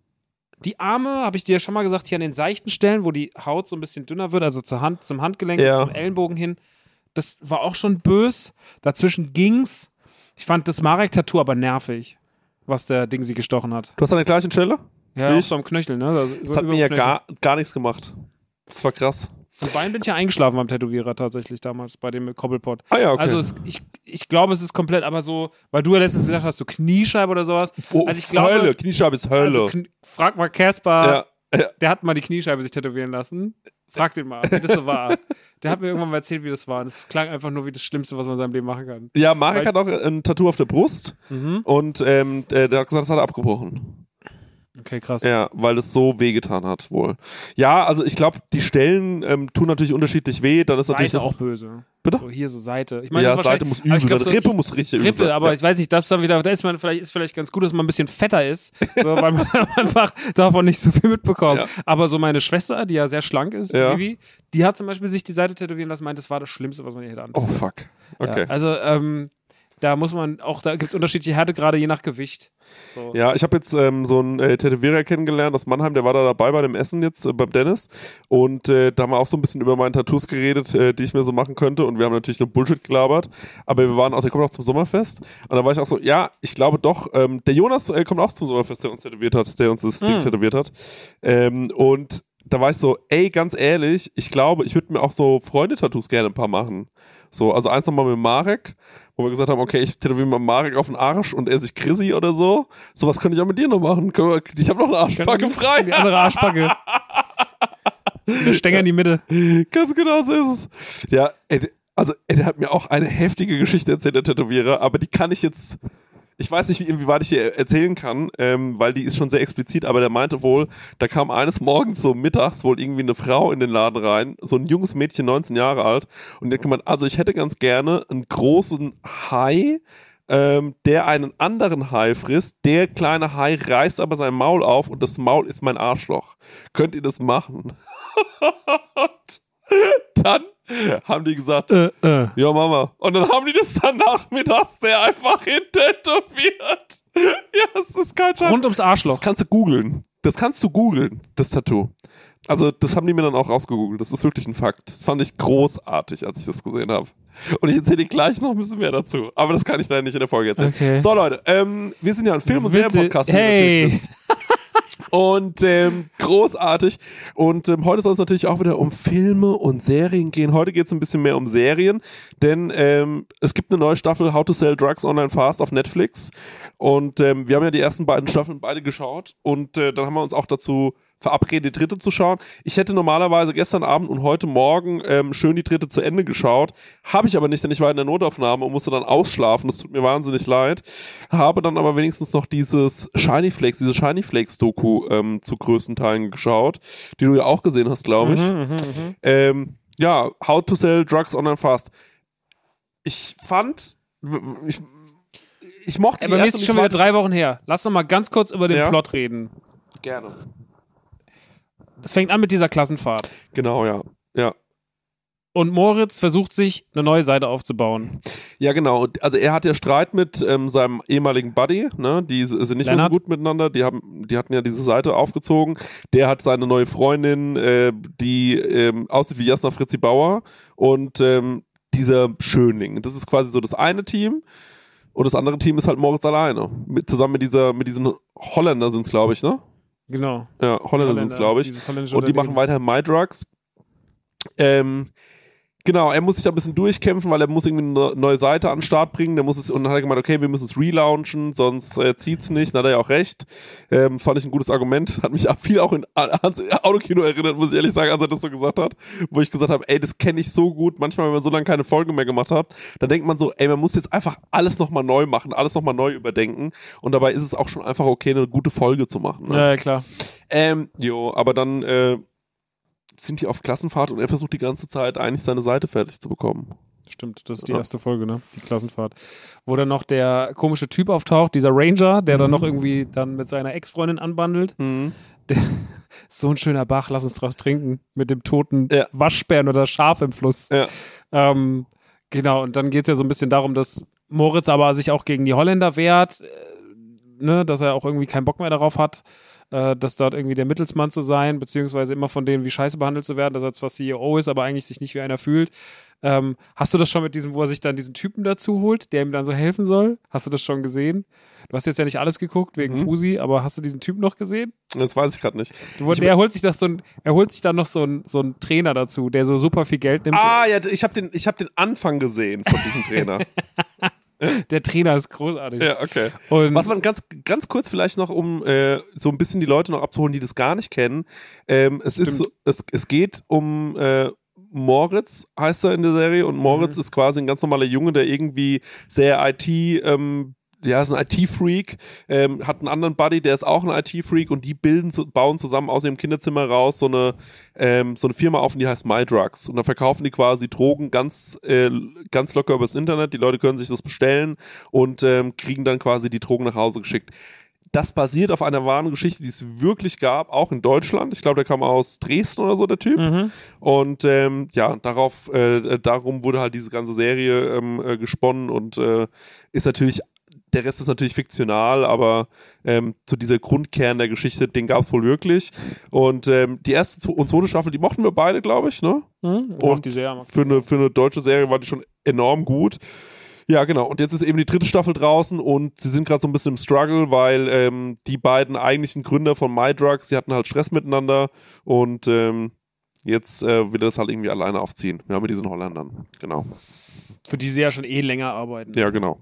Die Arme, habe ich dir ja schon mal gesagt, hier an den seichten Stellen, wo die Haut so ein bisschen dünner wird, also zum Handgelenk, zum Ellenbogen hin. Das war auch schon bös. Dazwischen ging's. Ich fand das Marek-Tattoo aber nervig, was der Ding sie gestochen hat. Du hast an der gleichen Stelle? Ja, auch so am Knöchel, ne? Also das hat mir ja gar nichts gemacht. Das war krass. Am Bein bin ich ja eingeschlafen beim Tätowierer tatsächlich damals, bei dem Koppelpot. Ah ja, okay. Also ich glaube, es ist komplett, aber so, weil du ja letztens gesagt hast, so Kniescheibe oder sowas. Also ich glaube, Hölle, Kniescheibe ist Hölle. Also, frag mal Caspar, der hat mal die Kniescheibe sich tätowieren lassen. Frag den mal, wie das so war. Der hat mir irgendwann mal erzählt, wie das war. Und es klang einfach nur wie das Schlimmste, was man in seinem Leben machen kann. Ja, Marek hat auch ein Tattoo auf der Brust und der hat gesagt, das hat er abgebrochen. Okay, krass. Ja, weil es so wehgetan hat wohl. Ja, also ich glaube, die Stellen tun natürlich unterschiedlich weh. Dann ist natürlich auch böse. Bitte? So hier so Seite. Ich meine, Ja, das ist Seite muss übel sein. so, Rippe muss richtig übel sein. Rippe, aber ich weiß nicht, das dann wieder, da ist vielleicht ganz gut, dass man ein bisschen fetter ist, so, weil man einfach davon nicht so viel mitbekommt. Ja. Aber so meine Schwester, die ja sehr schlank ist, Ja. Vivi, die hat zum Beispiel sich die Seite tätowieren lassen, meint, das war das Schlimmste, was man ihr hätte antun. Oh, fuck. Okay. Ja, also, da muss man auch, da gibt es unterschiedliche Härtegrade je nach Gewicht. So. Ja, ich habe jetzt so einen Tätowierer kennengelernt aus Mannheim, der war da dabei bei dem Essen jetzt beim Dennis und da haben wir auch so ein bisschen über meine Tattoos geredet, die ich mir so machen könnte und wir haben natürlich nur Bullshit gelabert, aber wir waren auch, der kommt auch zum Sommerfest und da war ich auch so, ja, ich glaube doch, der Jonas kommt auch zum Sommerfest, der uns tätowiert hat, der uns das Ding tätowiert hat und da war ich so, ey, ganz ehrlich, ich glaube, ich würde mir auch so Freunde-Tattoos gerne ein paar machen. So, also eins nochmal mit Marek, wo wir gesagt haben, okay, ich tätowiere mal Marek auf den Arsch und er sich Chrissy oder so. Sowas könnte ich auch mit dir noch machen. Ich habe noch eine Arschbacke frei. Die andere Arschbacke. Der Stänger in die Mitte. Ganz genau so ist es. Ja, der hat mir auch eine heftige Geschichte erzählt, der Tätowierer, aber die kann ich jetzt... Ich weiß nicht, inwieweit ich hier erzählen kann, weil die ist schon sehr explizit, aber der meinte wohl, da kam eines Morgens so mittags wohl irgendwie eine Frau in den Laden rein, so ein junges Mädchen, 19 Jahre alt, und die hat gemeint, also ich hätte ganz gerne einen großen Hai, der einen anderen Hai frisst, der kleine Hai reißt aber sein Maul auf und das Maul ist mein Arschloch. Könnt ihr das machen? Dann haben die gesagt, ja Mama. Und dann haben die das dann nachmittags der einfach hintätowiert. Ja, das ist kein Scheiß. Rund ums Arschloch. Das kannst du googeln. Das Tattoo. Also das haben die mir dann auch rausgegoogelt. Das ist wirklich ein Fakt. Das fand ich großartig, als ich das gesehen habe. Und ich erzähle dir gleich noch ein bisschen mehr dazu. Aber das kann ich leider nicht in der Folge erzählen. Okay. So Leute, wir sind ja ein Film- und Serienpodcast. Hey! Und großartig. Und heute soll es natürlich auch wieder um Filme und Serien gehen. Heute geht es ein bisschen mehr um Serien, denn es gibt eine neue Staffel How to Sell Drugs Online Fast auf Netflix. Und wir haben ja die ersten beiden Staffeln beide geschaut. Und dann haben wir uns auch dazu verabredet, die dritte zu schauen. Ich hätte normalerweise gestern Abend und heute Morgen schön die dritte zu Ende geschaut. Habe ich aber nicht, denn ich war in der Notaufnahme und musste dann ausschlafen. Das tut mir wahnsinnig leid. Habe dann aber wenigstens noch diese Shiny Flakes Doku zu größten Teilen geschaut, die du ja auch gesehen hast, glaube ich. Ja, How to Sell Drugs Online Fast. Ich fand, ich mochte die aber mir erste ist es schon wieder 3 Wochen her. Lass doch mal ganz kurz über den Plot reden. Gerne. Das fängt an mit dieser Klassenfahrt. Genau, ja. Ja. Und Moritz versucht sich eine neue Seite aufzubauen. Ja, genau. Also er hat ja Streit mit seinem ehemaligen Buddy, ne? Die sind nicht mehr so gut miteinander. Die hatten ja diese Seite aufgezogen. Der hat seine neue Freundin, die aussieht wie Jasna Fritzi Bauer und dieser Schönling. Das ist quasi so das eine Team. Und das andere Team ist halt Moritz alleine. Zusammen mit diesen Holländer sind's, glaube ich, ne? Genau. Ja, Holländer sind's, glaube ich. Und die machen weiter My Drugs. Genau, er muss sich da ein bisschen durchkämpfen, weil er muss irgendwie eine neue Seite an den Start bringen. Und dann hat er gemeint, okay, wir müssen es relaunchen, sonst zieht's nicht. Dann hat er ja auch recht. Fand ich ein gutes Argument. Hat mich viel auch ans Autokino erinnert, muss ich ehrlich sagen, als er das so gesagt hat. Wo ich gesagt habe, ey, das kenne ich so gut. Manchmal, wenn man so lange keine Folge mehr gemacht hat, dann denkt man so, ey, man muss jetzt einfach alles nochmal neu machen, alles nochmal neu überdenken. Und dabei ist es auch schon einfach okay, eine gute Folge zu machen. Ne? Ja, klar. Aber dann sind die auf Klassenfahrt und er versucht die ganze Zeit eigentlich seine Seite fertig zu bekommen. Stimmt, das ist die erste Folge, ne? Die Klassenfahrt. Wo dann noch der komische Typ auftaucht, dieser Ranger, der dann noch irgendwie dann mit seiner Ex-Freundin anbandelt. Der, so ein schöner Bach, lass uns draus trinken. Mit dem toten Waschbären oder Schaf im Fluss. Ja. Genau, und dann geht es ja so ein bisschen darum, dass Moritz aber sich auch gegen die Holländer wehrt, ne? Dass er auch irgendwie keinen Bock mehr darauf hat, dass dort irgendwie der Mittelsmann zu sein, beziehungsweise immer von denen wie scheiße behandelt zu werden, dass er zwar CEO ist, aber eigentlich sich nicht wie einer fühlt. Hast du das schon mit diesem, wo er sich dann diesen Typen dazu holt, der ihm dann so helfen soll? Hast du das schon gesehen? Du hast jetzt ja nicht alles geguckt wegen Fusi, aber hast du diesen Typen noch gesehen? Das weiß ich gerade nicht. Er holt sich dann noch so einen Trainer dazu, der so super viel Geld nimmt. Ah, ja, ich hab den Anfang gesehen von diesem Trainer. Der Trainer ist großartig. Ja, okay. Und was man ganz kurz vielleicht noch, um so ein bisschen die Leute noch abzuholen, die das gar nicht kennen. Es geht um Moritz, heißt er in der Serie, und Moritz ist quasi ein ganz normaler Junge, der irgendwie sehr ist ein IT-Freak, hat einen anderen Buddy, der ist auch ein IT-Freak und die bauen zusammen aus ihrem Kinderzimmer raus so eine Firma auf und die heißt MyDrugs und da verkaufen die quasi Drogen ganz locker übers Internet, die Leute können sich das bestellen und kriegen dann quasi die Drogen nach Hause geschickt. Das basiert auf einer wahren Geschichte, die es wirklich gab, auch in Deutschland. Ich glaube, der kam aus Dresden oder so, der Typ. Und darum wurde halt diese ganze Serie gesponnen und ist natürlich, der Rest ist natürlich fiktional, aber so dieser Grundkern der Geschichte, den gab es wohl wirklich. Und die erste und zweite Staffel, die mochten wir beide, glaube ich, ne? Und die Serie für eine deutsche Serie war die schon enorm gut. Ja, genau. Und jetzt ist eben die dritte Staffel draußen und sie sind gerade so ein bisschen im Struggle, weil die beiden eigentlichen Gründer von MyDrugs, die hatten halt Stress miteinander und jetzt will er das halt irgendwie alleine aufziehen. Ja, mit diesen Holländern. Genau. Für die sie ja schon länger arbeiten. Ja, genau.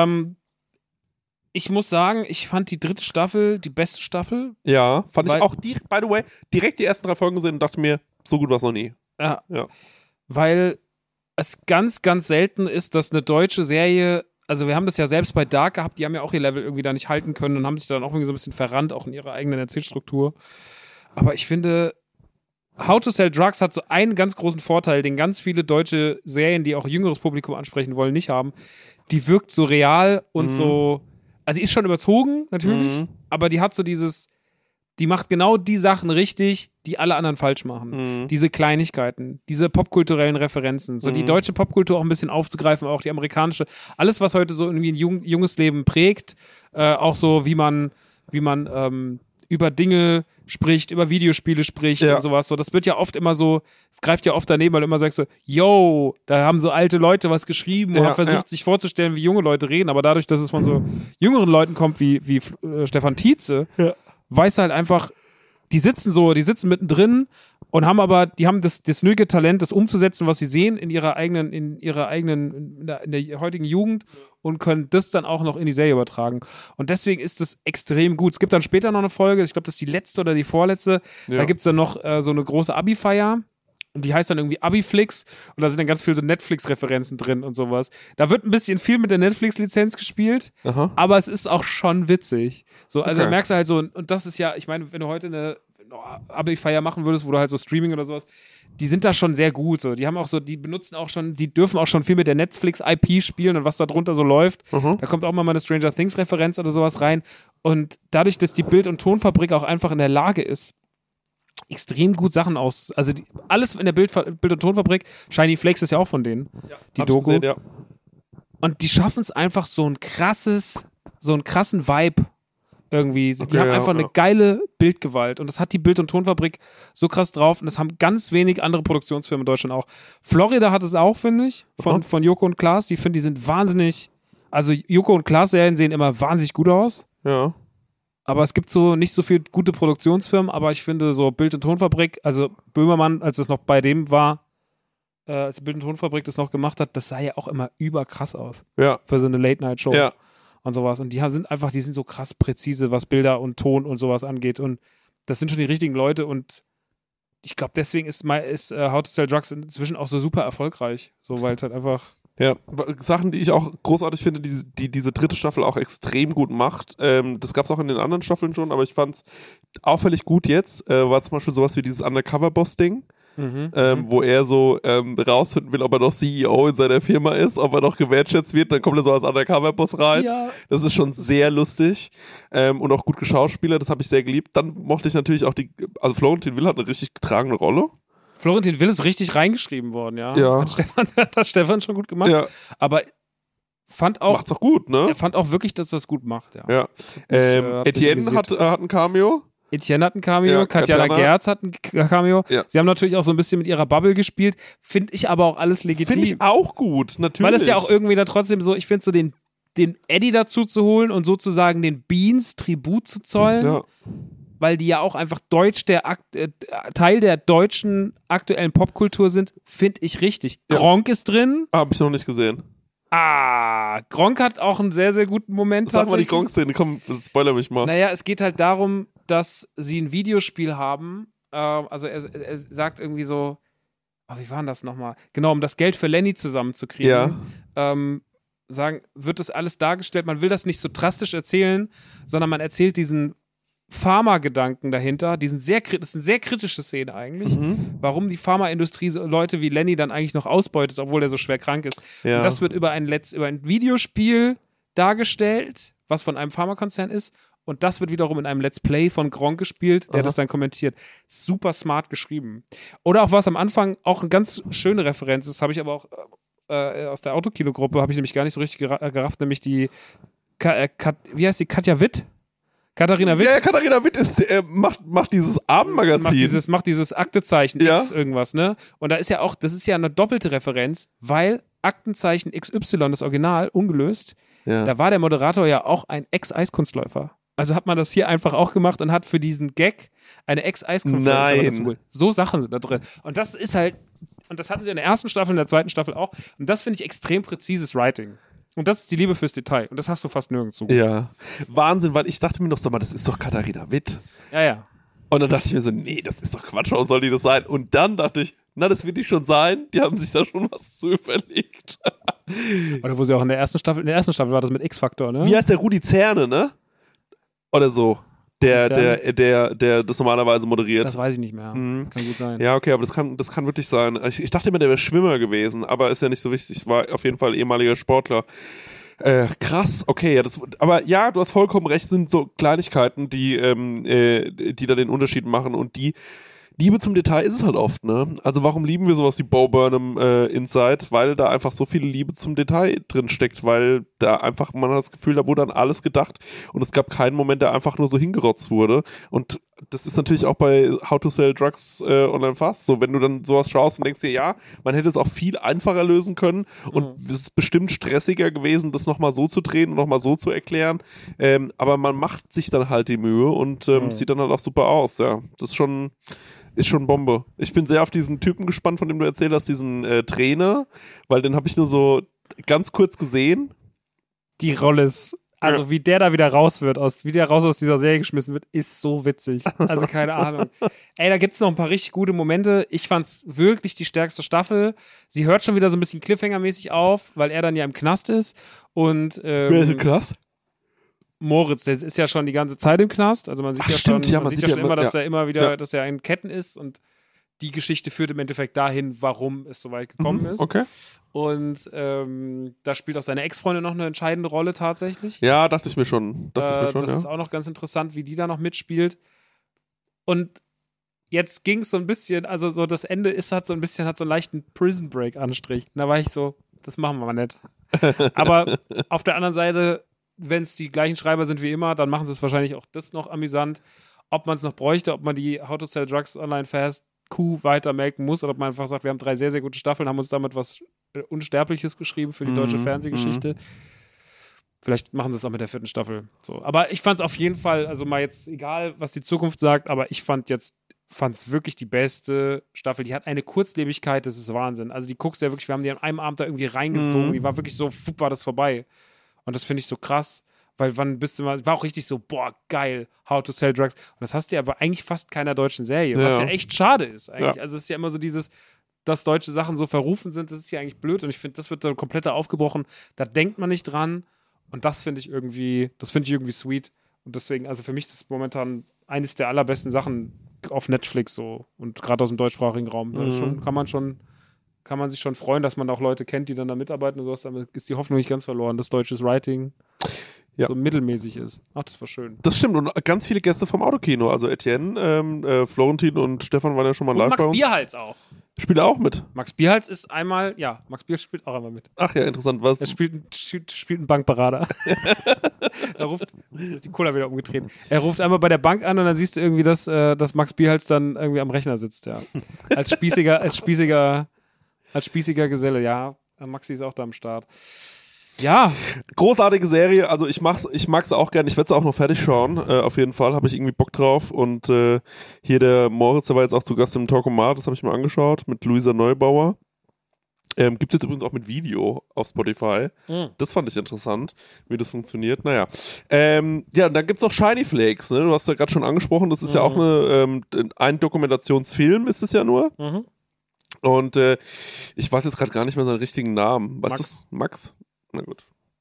Ich muss sagen, ich fand die dritte Staffel die beste Staffel. Ja, fand ich auch, by the way, direkt die ersten 3 Folgen gesehen und dachte mir, so gut war es noch nie. Ja. Weil es ganz, ganz selten ist, dass eine deutsche Serie, also wir haben das ja selbst bei Dark gehabt, die haben ja auch ihr Level irgendwie da nicht halten können und haben sich dann auch irgendwie so ein bisschen verrannt, auch in ihrer eigenen Erzählstruktur. Aber ich finde, How to Sell Drugs hat so einen ganz großen Vorteil, den ganz viele deutsche Serien, die auch jüngeres Publikum ansprechen wollen, nicht haben. Die wirkt so real und so, also die ist schon überzogen, natürlich, aber die hat so die macht genau die Sachen richtig, die alle anderen falsch machen. Diese Kleinigkeiten, diese popkulturellen Referenzen, so die deutsche Popkultur auch ein bisschen aufzugreifen, auch die amerikanische. Alles, was heute so irgendwie ein junges Leben prägt, auch so, wie man über Dinge spricht, über Videospiele spricht und sowas. So, das wird ja oft immer so, es greift ja oft daneben, weil du immer sagst so, yo, da haben so alte Leute was geschrieben und haben versucht, sich vorzustellen, wie junge Leute reden, aber dadurch, dass es von so jüngeren Leuten kommt, wie Stefan Tietze, weißt du halt einfach, die sitzen mittendrin und die haben das nötige Talent, das umzusetzen, was sie sehen in der heutigen Jugend und können das dann auch noch in die Serie übertragen. Und deswegen ist das extrem gut. Es gibt dann später noch eine Folge, ich glaube, das ist die letzte oder die vorletzte, da gibt es dann noch so eine große Abi-Feier. Und die heißt dann irgendwie Abi-Flix und da sind dann ganz viele so Netflix-Referenzen drin und sowas. Da wird ein bisschen viel mit der Netflix-Lizenz gespielt, aber es ist auch schon witzig. So, also merkst du halt so, und das ist ja, ich meine, wenn du heute eine Abi-Feier machen würdest, wo du halt so Streaming oder sowas, die sind da schon sehr gut. So. Die haben auch so, die dürfen auch schon viel mit der Netflix-IP spielen und was da drunter so läuft. Da kommt auch mal eine Stranger Things-Referenz oder sowas rein. Und dadurch, dass die Bild- und Tonfabrik auch einfach in der Lage ist, extrem gut Sachen also alles in der Bild- und Tonfabrik, Shiny Flakes ist ja auch von denen, die Doku. Gesehen, ja. Und die schaffen es einfach so einen krassen Vibe irgendwie. Die haben einfach eine geile Bildgewalt und das hat die Bild- und Tonfabrik so krass drauf und das haben ganz wenig andere Produktionsfirmen in Deutschland auch. Florida hat es auch, finde ich, von Joko und Klaas. Die sind wahnsinnig, also Joko und Klaas Serien sehen immer wahnsinnig gut aus. Ja. Aber es gibt so nicht so viele gute Produktionsfirmen, aber ich finde so Bild- und Tonfabrik, also Böhmermann, als es noch bei dem war, als die Bild- und Tonfabrik das noch gemacht hat, das sah ja auch immer überkrass aus. Ja. Für so eine Late-Night-Show. Ja. Und sowas. Und die sind so krass präzise, was Bilder und Ton und sowas angeht. Und das sind schon die richtigen Leute und ich glaube, deswegen ist How to Sell Drugs inzwischen auch so super erfolgreich. So, weil es halt einfach. Ja, Sachen, die ich auch großartig finde, die diese dritte Staffel auch extrem gut macht. Das gab es auch in den anderen Staffeln schon, aber ich fand es auffällig gut jetzt. War zum Beispiel sowas wie dieses Undercover-Boss-Ding, wo er so rausfinden will, ob er noch CEO in seiner Firma ist, ob er noch gewertschätzt wird. Dann kommt er so als Undercover-Boss rein. Ja. Das ist schon sehr lustig und auch gut geschauspielert. Das habe ich sehr geliebt. Dann mochte ich natürlich auch also Florentin Will hat eine richtig tragende Rolle. Florentin Will ist richtig reingeschrieben worden, ja. Hat Stefan schon gut gemacht. Ja. Aber fand auch. Macht's auch gut, ne? Er fand auch wirklich, dass das gut macht, ja. Ja. Etienne hat ein Cameo. Etienne hat ein Cameo, ja, Katjana Gerz hat ein Cameo. Ja. Sie haben natürlich auch so ein bisschen mit ihrer Bubble gespielt. Finde ich aber auch alles legitim. Finde ich auch gut, natürlich. Weil es ja auch irgendwie da trotzdem so, ich finde so den Eddie dazu zu holen und sozusagen den Beans Tribut zu zollen. Ja. Weil die ja auch einfach Teil der deutschen aktuellen Popkultur sind, finde ich richtig. Ja. Gronkh ist drin. Hab ich noch nicht gesehen. Gronkh hat auch einen sehr, sehr guten Moment. Sag mal die Gronkh-Szene, komm, spoiler mich mal. Naja, es geht halt darum, dass sie ein Videospiel haben. Also er sagt irgendwie so, wie war denn das nochmal? Genau, um das Geld für Lenny zusammenzukriegen. Ja. sagen, wird das alles dargestellt, man will das nicht so drastisch erzählen, sondern man erzählt diesen Pharma-Gedanken dahinter, das ist eine sehr kritische Szene eigentlich, warum die Pharmaindustrie so Leute wie Lenny dann eigentlich noch ausbeutet, obwohl er so schwer krank ist. Ja. Und das wird über ein Videospiel dargestellt, was von einem Pharmakonzern ist, und das wird wiederum in einem Let's Play von Gronk gespielt, der das dann kommentiert. Super smart geschrieben. Oder auch was am Anfang auch eine ganz schöne Referenz ist, habe ich aber auch aus der Autokino-Gruppe, habe ich nämlich gar nicht so richtig gerafft, nämlich die wie heißt die? Katja Witt? Katharina Witt? Ja, Katharina Witt macht dieses Abendmagazin. Macht dieses Aktezeichen Ja. X irgendwas, ne? Und da ist ja auch, das ist ja eine doppelte Referenz, weil Aktenzeichen XY, das Original, ungelöst, Ja. da war der Moderator ja auch ein Ex-Eiskunstläufer. Also hat man das hier einfach auch gemacht und hat für diesen Gag eine Ex-Eiskunstläufer dazu geholt. So Sachen sind da drin. Und das ist halt, und das hatten sie in der ersten Staffel, in der zweiten Staffel auch. Und das finde ich extrem präzises Writing. Und das ist die Liebe fürs Detail. Und das hast du fast nirgendwo. Ja. Wahnsinn, weil ich dachte mir noch, sag mal, das ist doch Katharina Witt. Ja. Und dann dachte ich mir so, nee, das ist doch Quatsch, warum soll die das sein? Und dann dachte ich, na, das wird die schon sein. Die haben sich da schon was zu überlegt. Oder wo sie auch in der ersten Staffel war das mit X-Faktor, ne? Wie heißt der? Rudi Zerne, ne? Oder so. Der das normalerweise moderiert. Das weiß ich nicht mehr. Kann gut sein. Ja, okay, aber das kann wirklich sein. Ich dachte immer, der wäre Schwimmer gewesen, aber ist ja nicht so wichtig. War auf jeden Fall ehemaliger Sportler. Krass, okay, aber ja, du hast vollkommen recht, sind so Kleinigkeiten, die da den Unterschied machen, und die Liebe zum Detail ist es halt oft, ne? Also warum lieben wir sowas wie Bo Burnham Inside? Weil da einfach so viel Liebe zum Detail drin steckt, weil da einfach, man hat das Gefühl, da wurde an alles gedacht und es gab keinen Moment, der einfach nur so hingerotzt wurde. Und das ist natürlich auch bei How to Sell Drugs Online Fast so, wenn du dann sowas schaust und denkst dir, ja, man hätte es auch viel einfacher lösen können und es ist bestimmt stressiger gewesen, das nochmal so zu drehen und nochmal so zu erklären, aber man macht sich dann halt die Mühe und sieht dann halt auch super aus, ja. Das ist schon Bombe. Ich bin sehr auf diesen Typen gespannt, von dem du erzählt hast, diesen Trainer, weil den habe ich nur so ganz kurz gesehen. Die Rolle ist, also wie der da wieder raus aus dieser Serie geschmissen wird, ist so witzig. Also keine Ahnung. Ey, da gibt's noch ein paar richtig gute Momente. Ich fand's wirklich die stärkste Staffel. Sie hört schon wieder so ein bisschen Cliffhanger-mäßig auf, weil er dann ja im Knast ist. Und Wer ist im Knast? Moritz, der ist ja schon die ganze Zeit im Knast. Also man sieht man sieht ja schon immer, dass er immer wieder, dass er in Ketten ist, und die Geschichte führt im Endeffekt dahin, warum es so weit gekommen ist. Okay. Und da spielt auch seine Ex-Freundin noch eine entscheidende Rolle tatsächlich. Ja, dachte ich mir schon. Das ist auch noch ganz interessant, wie die da noch mitspielt. Und jetzt ging es so ein bisschen, also so das Ende hat so einen leichten Prison Break Anstrich. Und da war ich so, das machen wir mal nicht. Aber auf der anderen Seite, wenn es die gleichen Schreiber sind wie immer, dann machen sie es wahrscheinlich auch das noch amüsant. Ob man es noch bräuchte, ob man die How to Sell Drugs Online Fast Kuh weiter melken muss, oder ob man einfach sagt, wir haben 3 sehr, sehr gute Staffeln, haben uns damit was Unsterbliches geschrieben für die deutsche Fernsehgeschichte. Vielleicht machen sie es auch mit der 4. Staffel. So. Aber ich fand es auf jeden Fall, also mal jetzt, egal was die Zukunft sagt, aber ich fand es wirklich die beste Staffel. Die hat eine Kurzlebigkeit, das ist Wahnsinn. Also die guckst du ja wirklich, wir haben die an einem Abend da irgendwie reingezogen, die war wirklich so, war das vorbei. Und das finde ich so krass, weil wann bist du mal, war auch richtig so, boah, geil, How to Sell Drugs. Und das hast du ja aber eigentlich fast keiner deutschen Serie, was ja echt schade ist eigentlich. Ja. Also es ist ja immer so dieses, dass deutsche Sachen so verrufen sind, das ist ja eigentlich blöd, und ich finde, das wird dann komplett aufgebrochen, da denkt man nicht dran, und das finde ich irgendwie sweet, und deswegen, also für mich ist das momentan eines der allerbesten Sachen auf Netflix so, und gerade aus dem deutschsprachigen Raum. Kann man sich schon freuen, dass man auch Leute kennt, die dann da mitarbeiten und sowas. Damit ist die Hoffnung nicht ganz verloren, dass deutsches Writing so mittelmäßig ist. Ach, das war schön. Das stimmt, und ganz viele Gäste vom Autokino, also Etienne, Florentin und Stefan waren ja schon mal live bei uns. Max Bierhals auch. Spielt er auch mit? Max Bierhals ist Max Bierhals spielt auch einmal mit. Ach ja, interessant. Was? Er spielt einen Bankberater. Ist die Cola wieder umgedreht. Er ruft einmal bei der Bank an, und dann siehst du irgendwie, dass Max Bierhals dann irgendwie am Rechner sitzt, ja. Als spießiger Geselle, ja. Maxi ist auch da am Start. Ja. Großartige Serie, also ich mag's auch gerne, ich werde es auch noch fertig schauen, auf jeden Fall, habe ich irgendwie Bock drauf, und hier der Moritz, der war jetzt auch zu Gast im Talkomat, das habe ich mir angeschaut, mit Luisa Neubauer. Gibt es jetzt übrigens auch mit Video auf Spotify. Das fand ich interessant, wie das funktioniert. Naja. Ja, dann gibt's auch Shiny Flakes, ne? Du hast ja gerade schon angesprochen, das ist ja auch ein Dokumentationsfilm, ist es ja nur. Und ich weiß jetzt gerade gar nicht mehr seinen richtigen Namen. Weißt du, Max? Na gut.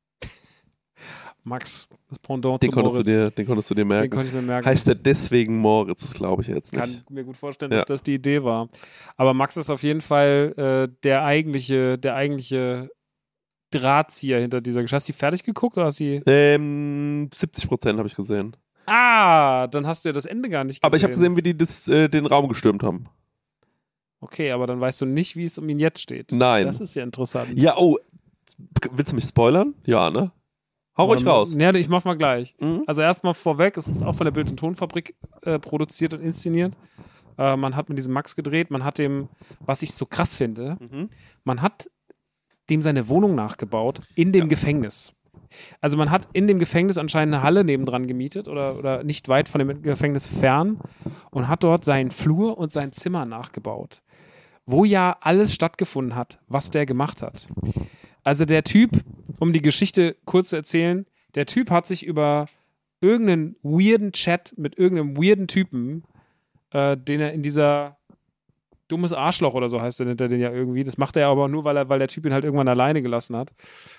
Max, das Pendant Den zu Moritz. den konntest du dir merken. Den konnte ich mir merken. Heißt der deswegen Moritz? Das glaube ich jetzt nicht. Kann mir gut vorstellen, dass das die Idee war. Aber Max ist auf jeden Fall der eigentliche Drahtzieher hinter dieser Geschichte. Hast du die fertig geguckt oder hast du 70% habe ich gesehen. dann hast du ja das Ende gar nicht gesehen. Aber ich habe gesehen, wie die den Raum gestürmt haben. Okay, aber dann weißt du nicht, wie es um ihn jetzt steht. Nein. Das ist ja interessant. Ja, willst du mich spoilern? Ja, ne? Hau ruhig raus. Ja, ich mach mal gleich. Mhm. Also erstmal vorweg, es ist auch von der Bild- und Tonfabrik produziert und inszeniert. Man hat mit diesem Max gedreht, man hat dem, was ich so krass finde, man hat dem seine Wohnung nachgebaut in dem Gefängnis. Also man hat in dem Gefängnis anscheinend eine Halle nebendran gemietet oder nicht weit von dem Gefängnis fern und hat dort seinen Flur und sein Zimmer nachgebaut, wo ja alles stattgefunden hat, was der gemacht hat. Also der Typ, um die Geschichte kurz zu erzählen, der Typ hat sich über irgendeinen weirden Chat mit irgendeinem weirden Typen, den er in dieser dummes Arschloch oder so heißt er, nennt er den ja irgendwie. Das macht er aber nur, weil der Typ ihn halt irgendwann alleine gelassen hat.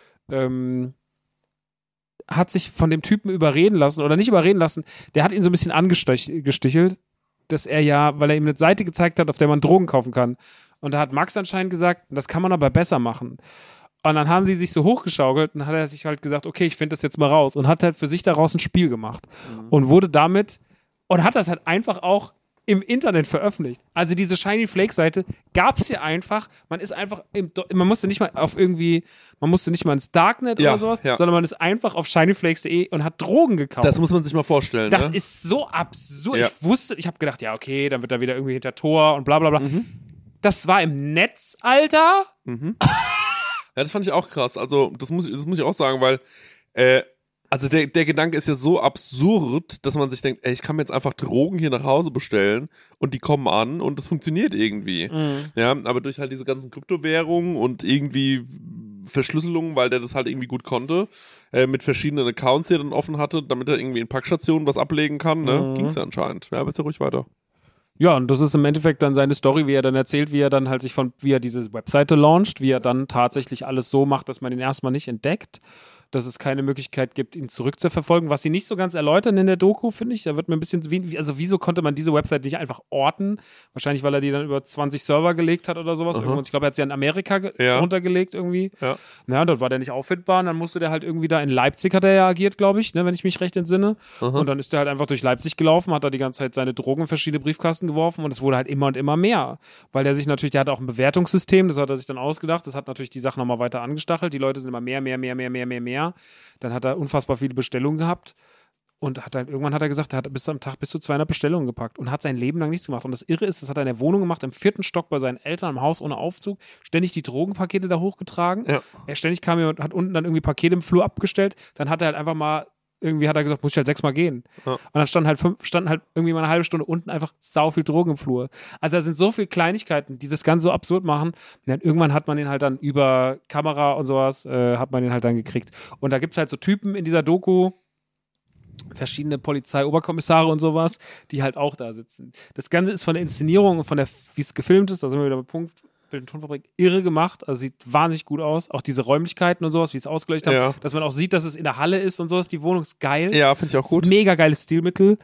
Hat sich von dem Typen überreden lassen oder nicht überreden lassen, der hat ihn so ein bisschen angestichelt, dass er ja, weil er ihm eine Seite gezeigt hat, auf der man Drogen kaufen kann. Und da hat Max anscheinend gesagt, das kann man aber besser machen. Und dann haben sie sich so hochgeschaukelt und dann hat er sich halt gesagt, okay, ich finde das jetzt mal raus und hat halt für sich daraus ein Spiel gemacht und wurde damit und hat das halt einfach auch im Internet veröffentlicht. Also diese Shiny Flake Seite gab es hier einfach. Man ist einfach, man musste nicht mal ins Darknet oder sowas, sondern man ist einfach auf shinyflakes.de und hat Drogen gekauft. Das muss man sich mal vorstellen. Das ist so absurd. Ja. Ich habe gedacht, ja okay, dann wird er wieder irgendwie hinter Tor und bla bla bla. Das war im Netz, Alter. Ja, das fand ich auch krass. Also das muss ich auch sagen, weil also der Gedanke ist ja so absurd, dass man sich denkt, ey, ich kann mir jetzt einfach Drogen hier nach Hause bestellen und die kommen an und das funktioniert irgendwie. Ja, aber durch halt diese ganzen Kryptowährungen und irgendwie Verschlüsselungen, weil der das halt irgendwie gut konnte, mit verschiedenen Accounts, die er dann offen hatte, damit er irgendwie in Packstationen was ablegen kann, ne? Ging's ja anscheinend. Ja, aber jetzt ja ruhig weiter. Ja, und das ist im Endeffekt dann seine Story, wie er dann erzählt, wie er dann halt wie er diese Webseite launcht, wie er dann tatsächlich alles so macht, dass man ihn erstmal nicht entdeckt, dass es keine Möglichkeit gibt, ihn zurückzuverfolgen, was sie nicht so ganz erläutern in der Doku, finde ich. Da wird mir ein bisschen, also wieso konnte man diese Website nicht einfach orten? Wahrscheinlich, weil er die dann über 20 Server gelegt hat oder sowas. Ich glaube, er hat sie in Amerika runtergelegt irgendwie. Ja, dort war der nicht auffindbar und dann musste der halt irgendwie da in Leipzig hat er ja agiert, glaube ich, ne, wenn ich mich recht entsinne. Und dann ist der halt einfach durch Leipzig gelaufen, hat da die ganze Zeit seine Drogen in verschiedene Briefkasten geworfen und es wurde halt immer und immer mehr. Weil der hat auch ein Bewertungssystem, das hat er sich dann ausgedacht, das hat natürlich die Sache nochmal weiter angestachelt. Die Leute sind immer mehr. Dann hat er unfassbar viele Bestellungen gehabt und irgendwann hat er gesagt, er hat bis zu 200 Bestellungen gepackt und hat sein Leben lang nichts gemacht. Und das Irre ist, das hat er in der Wohnung gemacht, im 4. Stock bei seinen Eltern im Haus ohne Aufzug, ständig die Drogenpakete da hochgetragen. Ja. Er ständig kam hier und hat unten dann irgendwie Pakete im Flur abgestellt. Dann hat er halt einfach mal irgendwie hat er gesagt, muss ich halt 6-mal gehen. Ja. Und dann standen halt irgendwie mal eine halbe Stunde unten einfach sau viel Drogen im Flur. Also da sind so viele Kleinigkeiten, die das Ganze so absurd machen. Und irgendwann hat man den halt dann über Kamera und sowas, hat man den halt dann gekriegt. Und da gibt es halt so Typen in dieser Doku, verschiedene Polizeioberkommissare und sowas, die halt auch da sitzen. Das Ganze ist von der Inszenierung und wie es gefilmt ist, da sind wir wieder beim Punkt, Bild- und Tonfabrik, irre gemacht, also sieht wahnsinnig gut aus, auch diese Räumlichkeiten und sowas, wie es ausgeleuchtet haben, dass man auch sieht, dass es in der Halle ist und sowas, die Wohnung ist geil. Ja, finde ich auch gut. Mega geiles Stilmittel.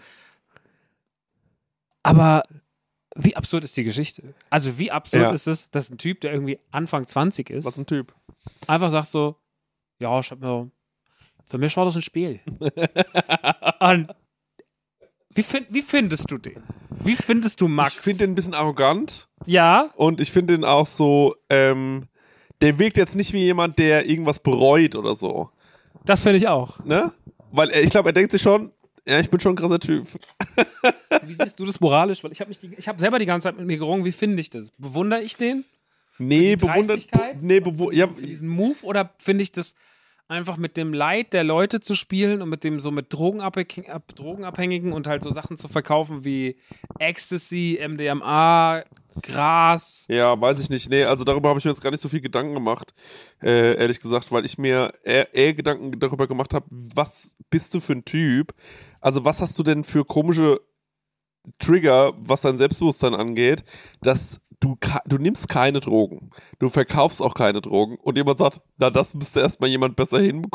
Aber wie absurd ist die Geschichte? Also wie absurd ist es, dass ein Typ, der irgendwie Anfang 20 ist, was ein Typ, einfach sagt so, ja, für mich war das ein Spiel. Und wie findest du den? Wie findest du Max? Ich finde den ein bisschen arrogant. Ja. Und ich finde den auch so, der wirkt jetzt nicht wie jemand, der irgendwas bereut oder so. Das finde ich auch. Ne? Weil ich glaube, er denkt sich schon, ja, ich bin schon ein krasser Typ. Wie siehst du das moralisch? Weil ich habe selber die ganze Zeit mit mir gerungen, wie finde ich das? Bewundere ich den? Nee, diesen Move oder finde ich das einfach mit dem Leid der Leute zu spielen und mit Drogenabhängigen und halt so Sachen zu verkaufen wie Ecstasy, MDMA, Gras. Ja, weiß ich nicht. Nee, also darüber habe ich mir jetzt gar nicht so viel Gedanken gemacht, ehrlich gesagt, weil ich mir eher Gedanken darüber gemacht habe, was bist du für ein Typ? Also was hast du denn für komische Trigger, was dein Selbstbewusstsein angeht, dass du nimmst keine Drogen, du verkaufst auch keine Drogen und jemand sagt, na, das müsste erstmal jemand besser hinbekommen.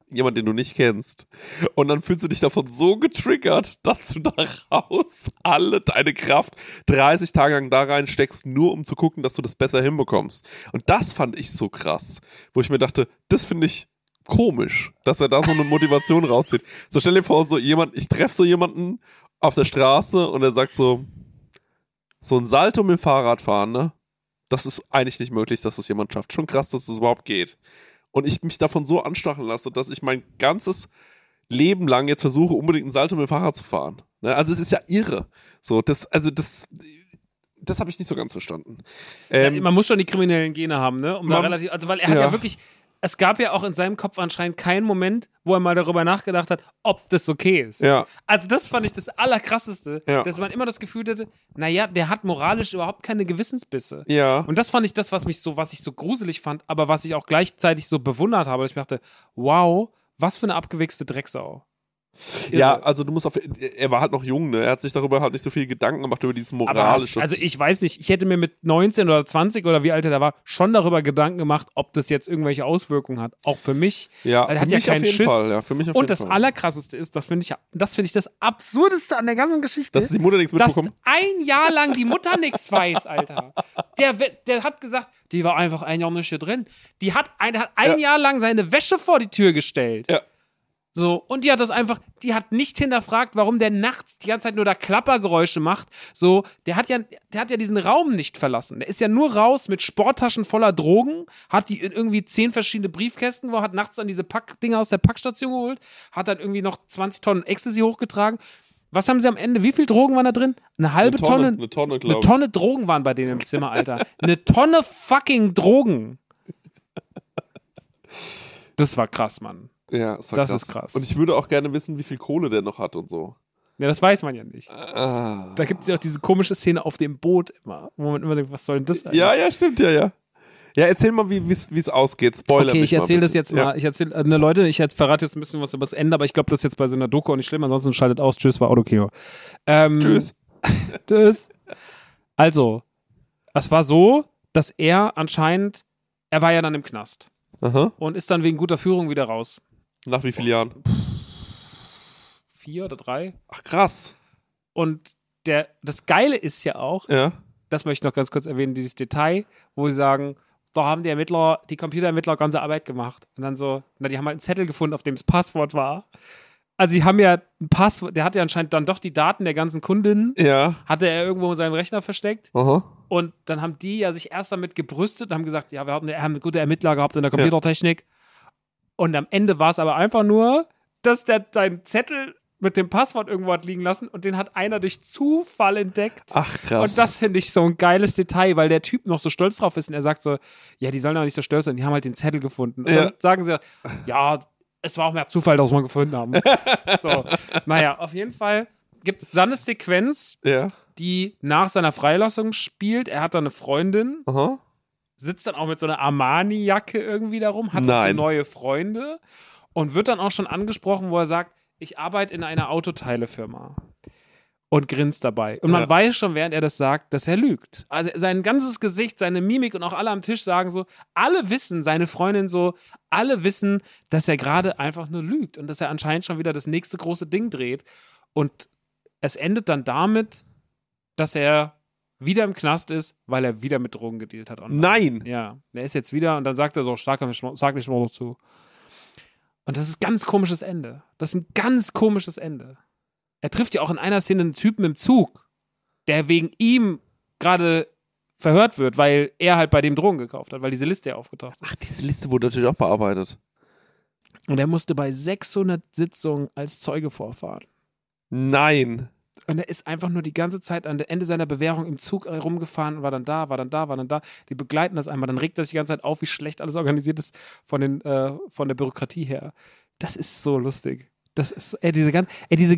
jemand, den du nicht kennst. Und dann fühlst du dich davon so getriggert, dass du daraus alle deine Kraft 30 Tage lang da reinsteckst, nur um zu gucken, dass du das besser hinbekommst. Und das fand ich so krass, wo ich mir dachte, das finde ich komisch, dass er da so eine Motivation rauszieht. So stell dir vor, ich treffe so jemanden auf der Straße und er sagt so ein Salto mit dem Fahrrad fahren, ne? Das ist eigentlich nicht möglich, dass das jemand schafft. Schon krass, dass das überhaupt geht. Und ich mich davon so anstacheln lasse, dass ich mein ganzes Leben lang jetzt versuche, unbedingt einen Salto mit dem Fahrrad zu fahren. Ne? Also es ist ja irre. So, das habe ich nicht so ganz verstanden. Man muss schon die kriminellen Gene haben, ne? Weil er hat ja wirklich, es gab ja auch in seinem Kopf anscheinend keinen Moment, wo er mal darüber nachgedacht hat, ob das okay ist. Ja. Also das fand ich das Allerkrasseste, dass man immer das Gefühl hatte, naja, der hat moralisch überhaupt keine Gewissensbisse. Ja. Und das fand ich das, was ich so gruselig fand, aber was ich auch gleichzeitig so bewundert habe, dass ich mir dachte, wow, was für eine abgewichste Drecksau. Ja, also er war halt noch jung, ne? Er hat sich darüber halt nicht so viel Gedanken gemacht, über dieses moralische. Also ich weiß nicht, ich hätte mir mit 19 oder 20 oder wie alt er da war, schon darüber Gedanken gemacht, ob das jetzt irgendwelche Auswirkungen hat. Auch für mich. Ja, er für hat mich ja keinen auf jeden Schiss. Fall. Ja, für mich auf und jeden das Fall. Allerkrasseste ist, das finde ich das Absurdeste an der ganzen Geschichte. Dass die Mutter nichts mitbekommen. Dass ein Jahr lang die Mutter nichts weiß, Alter. Der hat gesagt, die war einfach ein Jahr nicht hier drin. Die hat ein Jahr lang seine Wäsche vor die Tür gestellt. Ja. So, und die hat nicht hinterfragt, warum der nachts die ganze Zeit nur da Klappergeräusche macht. So, der hat ja diesen Raum nicht verlassen. Der ist ja nur raus mit Sporttaschen voller Drogen, hat die in irgendwie 10 verschiedene Briefkästen, hat nachts dann diese Packdinger aus der Packstation geholt, hat dann irgendwie noch 20 Tonnen Ecstasy hochgetragen. Was haben sie am Ende? Wie viel Drogen waren da drin? Eine halbe Tonne? Eine Tonne, glaube ich. Eine Tonne Drogen waren bei denen im Zimmer, Alter. Eine Tonne fucking Drogen. Das war krass, Mann. Ja, das ist krass. Und ich würde auch gerne wissen, wie viel Kohle der noch hat und so. Ja, das weiß man ja nicht. Da gibt es ja auch diese komische Szene auf dem Boot immer, wo man immer denkt, was soll denn das eigentlich? Ja, stimmt, ja. Ja, erzähl mal, wie es ausgeht. Spoiler okay, ich erzähle das jetzt mal. Ja. Ich erzähle, Leute, ich verrate jetzt ein bisschen was über das Ende, aber ich glaube, das ist jetzt bei so einer Doku auch nicht schlimm, ansonsten schaltet aus. Tschüss, war Autokino. Tschüss. Tschüss. Also, es war so, dass er war ja dann im Knast. Aha. Und ist dann wegen guter Führung wieder raus. Nach wie vielen Jahren? 4 oder 3. Ach, krass. Und das Geile ist ja auch, das möchte ich noch ganz kurz erwähnen, dieses Detail, wo sie sagen, da haben die Computerermittler ganze Arbeit gemacht. Und dann so, die haben halt einen Zettel gefunden, auf dem das Passwort war. Also sie haben ja ein Passwort, der hat ja anscheinend dann doch die Daten der ganzen Kundinnen, hatte er irgendwo in seinem Rechner versteckt. Aha. Und dann haben die ja sich erst damit gebrüstet und haben gesagt, ja, wir haben gute Ermittler gehabt in der Computertechnik. Und am Ende war es aber einfach nur, dass der seinen Zettel mit dem Passwort irgendwo hat liegen lassen und den hat einer durch Zufall entdeckt. Ach, krass. Und das finde ich so ein geiles Detail, weil der Typ noch so stolz drauf ist und er sagt so, ja, die sollen doch nicht so stolz sein, die haben halt den Zettel gefunden. Und dann sagen sie, ja, es war auch mehr Zufall, dass wir ihn gefunden haben. So. Naja, auf jeden Fall gibt es dann eine Sequenz, die nach seiner Freilassung spielt. Er hat da eine Freundin, sitzt dann auch mit so einer Armani-Jacke irgendwie darum, hat auch so neue Freunde und wird dann auch schon angesprochen, wo er sagt, ich arbeite in einer Autoteilefirma und grinst dabei. Und man weiß schon, während er das sagt, dass er lügt. Also sein ganzes Gesicht, seine Mimik und auch alle am Tisch sagen so, alle wissen, seine Freundin so, alle wissen, dass er gerade einfach nur lügt und dass er anscheinend schon wieder das nächste große Ding dreht. Und es endet dann damit, dass er wieder im Knast ist, weil er wieder mit Drogen gedealt hat. Online. Nein! Ja, er ist jetzt wieder und dann sagt er so, sag nicht mal noch zu. Und das ist ein ganz komisches Ende. Das ist ein ganz komisches Ende. Er trifft ja auch in einer Szene einen Typen im Zug, der wegen ihm gerade verhört wird, weil er halt bei dem Drogen gekauft hat, weil diese Liste ja aufgetaucht ist. Ach, diese Liste wurde natürlich auch bearbeitet. Und er musste bei 600 Sitzungen als Zeuge vorfahren. Nein. Und er ist einfach nur die ganze Zeit am Ende seiner Bewährung im Zug rumgefahren, war dann da. Die begleiten das einmal. Dann regt er sich die ganze Zeit auf, wie schlecht alles organisiert ist von der Bürokratie her. Das ist so lustig. Das ist, diese ganze.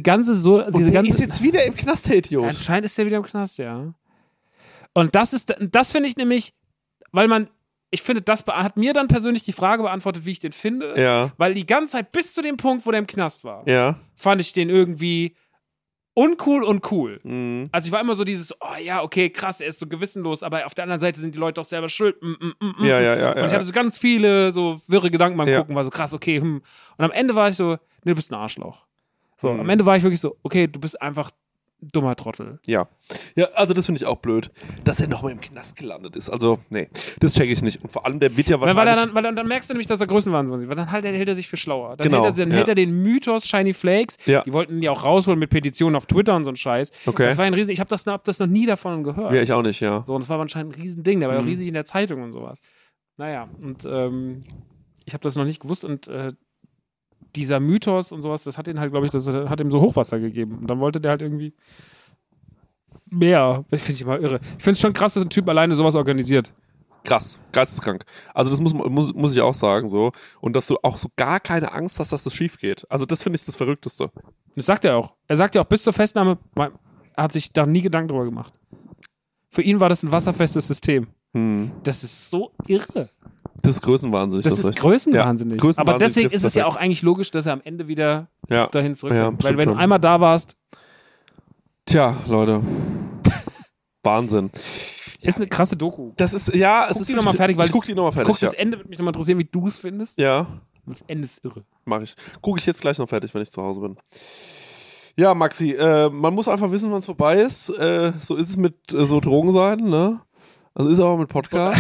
Ist jetzt wieder im Knast, der Idiot. Anscheinend ist er wieder im Knast, ja. Und das finde ich nämlich, ich finde, das hat mir dann persönlich die Frage beantwortet, wie ich den finde. Ja. Weil die ganze Zeit bis zu dem Punkt, wo der im Knast war, Ja. fand ich den irgendwie uncool und cool. Mhm. Also ich war immer so dieses, oh ja, okay, krass, er ist so gewissenlos, aber auf der anderen Seite sind die Leute auch selber schuld. Ja. Und ich hatte so ganz viele so wirre Gedanken beim Gucken, war so krass, okay, Und am Ende war ich so, nee, du bist ein Arschloch. So, am Ende war ich wirklich so, okay, du bist einfach dummer Trottel. Ja, also das finde ich auch blöd, dass er nochmal im Knast gelandet ist. Also, nee, das checke ich nicht. Und vor allem, der wird ja wahrscheinlich... Weil dann merkst du nämlich, dass er Größenwahnsinn ist. Weil dann hält er sich für schlauer. Dann Genau, hält er den Mythos Shiny Flakes. Ja. Die wollten die auch rausholen mit Petitionen auf Twitter und so ein Scheiß. Okay. Das war ein Riesen... Ich habe das noch nie davon gehört. Ja, ich auch nicht, ja. So, und das war anscheinend ein Riesending. Der war ja auch riesig in der Zeitung und sowas. Naja, und ich habe das noch nicht gewusst und dieser Mythos und sowas, das hat ihn halt, glaube ich, das hat ihm so Hochwasser gegeben. Und dann wollte der halt irgendwie mehr. Das finde ich immer irre. Ich finde es schon krass, dass ein Typ alleine sowas organisiert. Krass, geisteskrank. Also das muss ich auch sagen so. Und dass du auch so gar keine Angst hast, dass das schief geht. Also das finde ich das Verrückteste. Das sagt er auch. Er sagt ja auch, bis zur Festnahme hat sich da nie Gedanken drüber gemacht. Für ihn war das ein wasserfestes System. Das ist so irre. Das ist größenwahnsinnig. Das ist größenwahnsinnig. Ja, aber deswegen ist es ja auch eigentlich logisch, dass er am Ende wieder dahin zurückkommt. Weil wenn du einmal da warst... Tja, Leute. Wahnsinn. Ist eine krasse Doku. Das ist, ja, Guck die nochmal fertig, weil ich guck die nochmal fertig. Das Ende würde mich nochmal interessieren, wie du es findest. Ja. Das Ende ist irre. Mach ich. Gucke ich jetzt gleich noch fertig, wenn ich zu Hause bin. Ja, Maxi, man muss einfach wissen, wann es vorbei ist. So ist es mit so Drogenseiten, ne? Also ist es auch mit Podcast.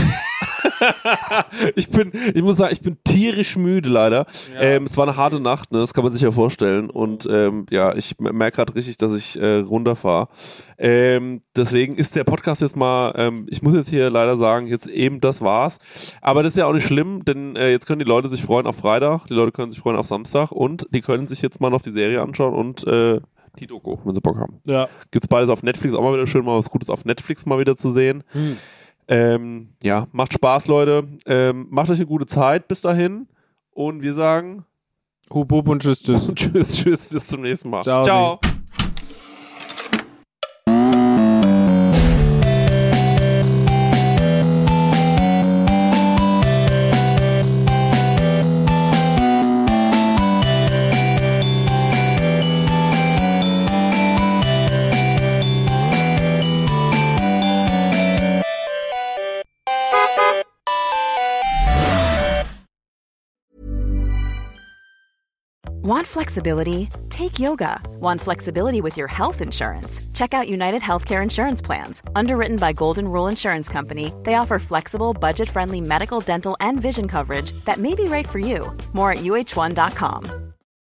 Ich muss sagen, ich bin tierisch müde leider. Ja. Es war eine harte Nacht, ne? Das kann man sich ja vorstellen. Und ich merke gerade richtig, dass ich runterfahre. Deswegen ist der Podcast jetzt mal, ich muss jetzt hier leider sagen, jetzt eben das war's. Aber das ist ja auch nicht schlimm, denn jetzt können die Leute sich freuen auf Freitag, die Leute können sich freuen auf Samstag und die können sich jetzt mal noch die Serie anschauen und die Doku, wenn sie Bock haben. Ja. Gibt's beides auf Netflix, auch mal wieder schön, mal was Gutes auf Netflix mal wieder zu sehen. Macht Spaß, Leute. Macht euch eine gute Zeit bis dahin. Und wir sagen Hub, hub und tschüss, tschüss. Und tschüss, bis zum nächsten Mal. Ciao. Ciao. Want flexibility? Take yoga. Want flexibility with your health insurance? Check out United Healthcare Insurance Plans. Underwritten by Golden Rule Insurance Company, they offer flexible, budget-friendly medical, dental, and vision coverage that may be right for you. More at UH1.com.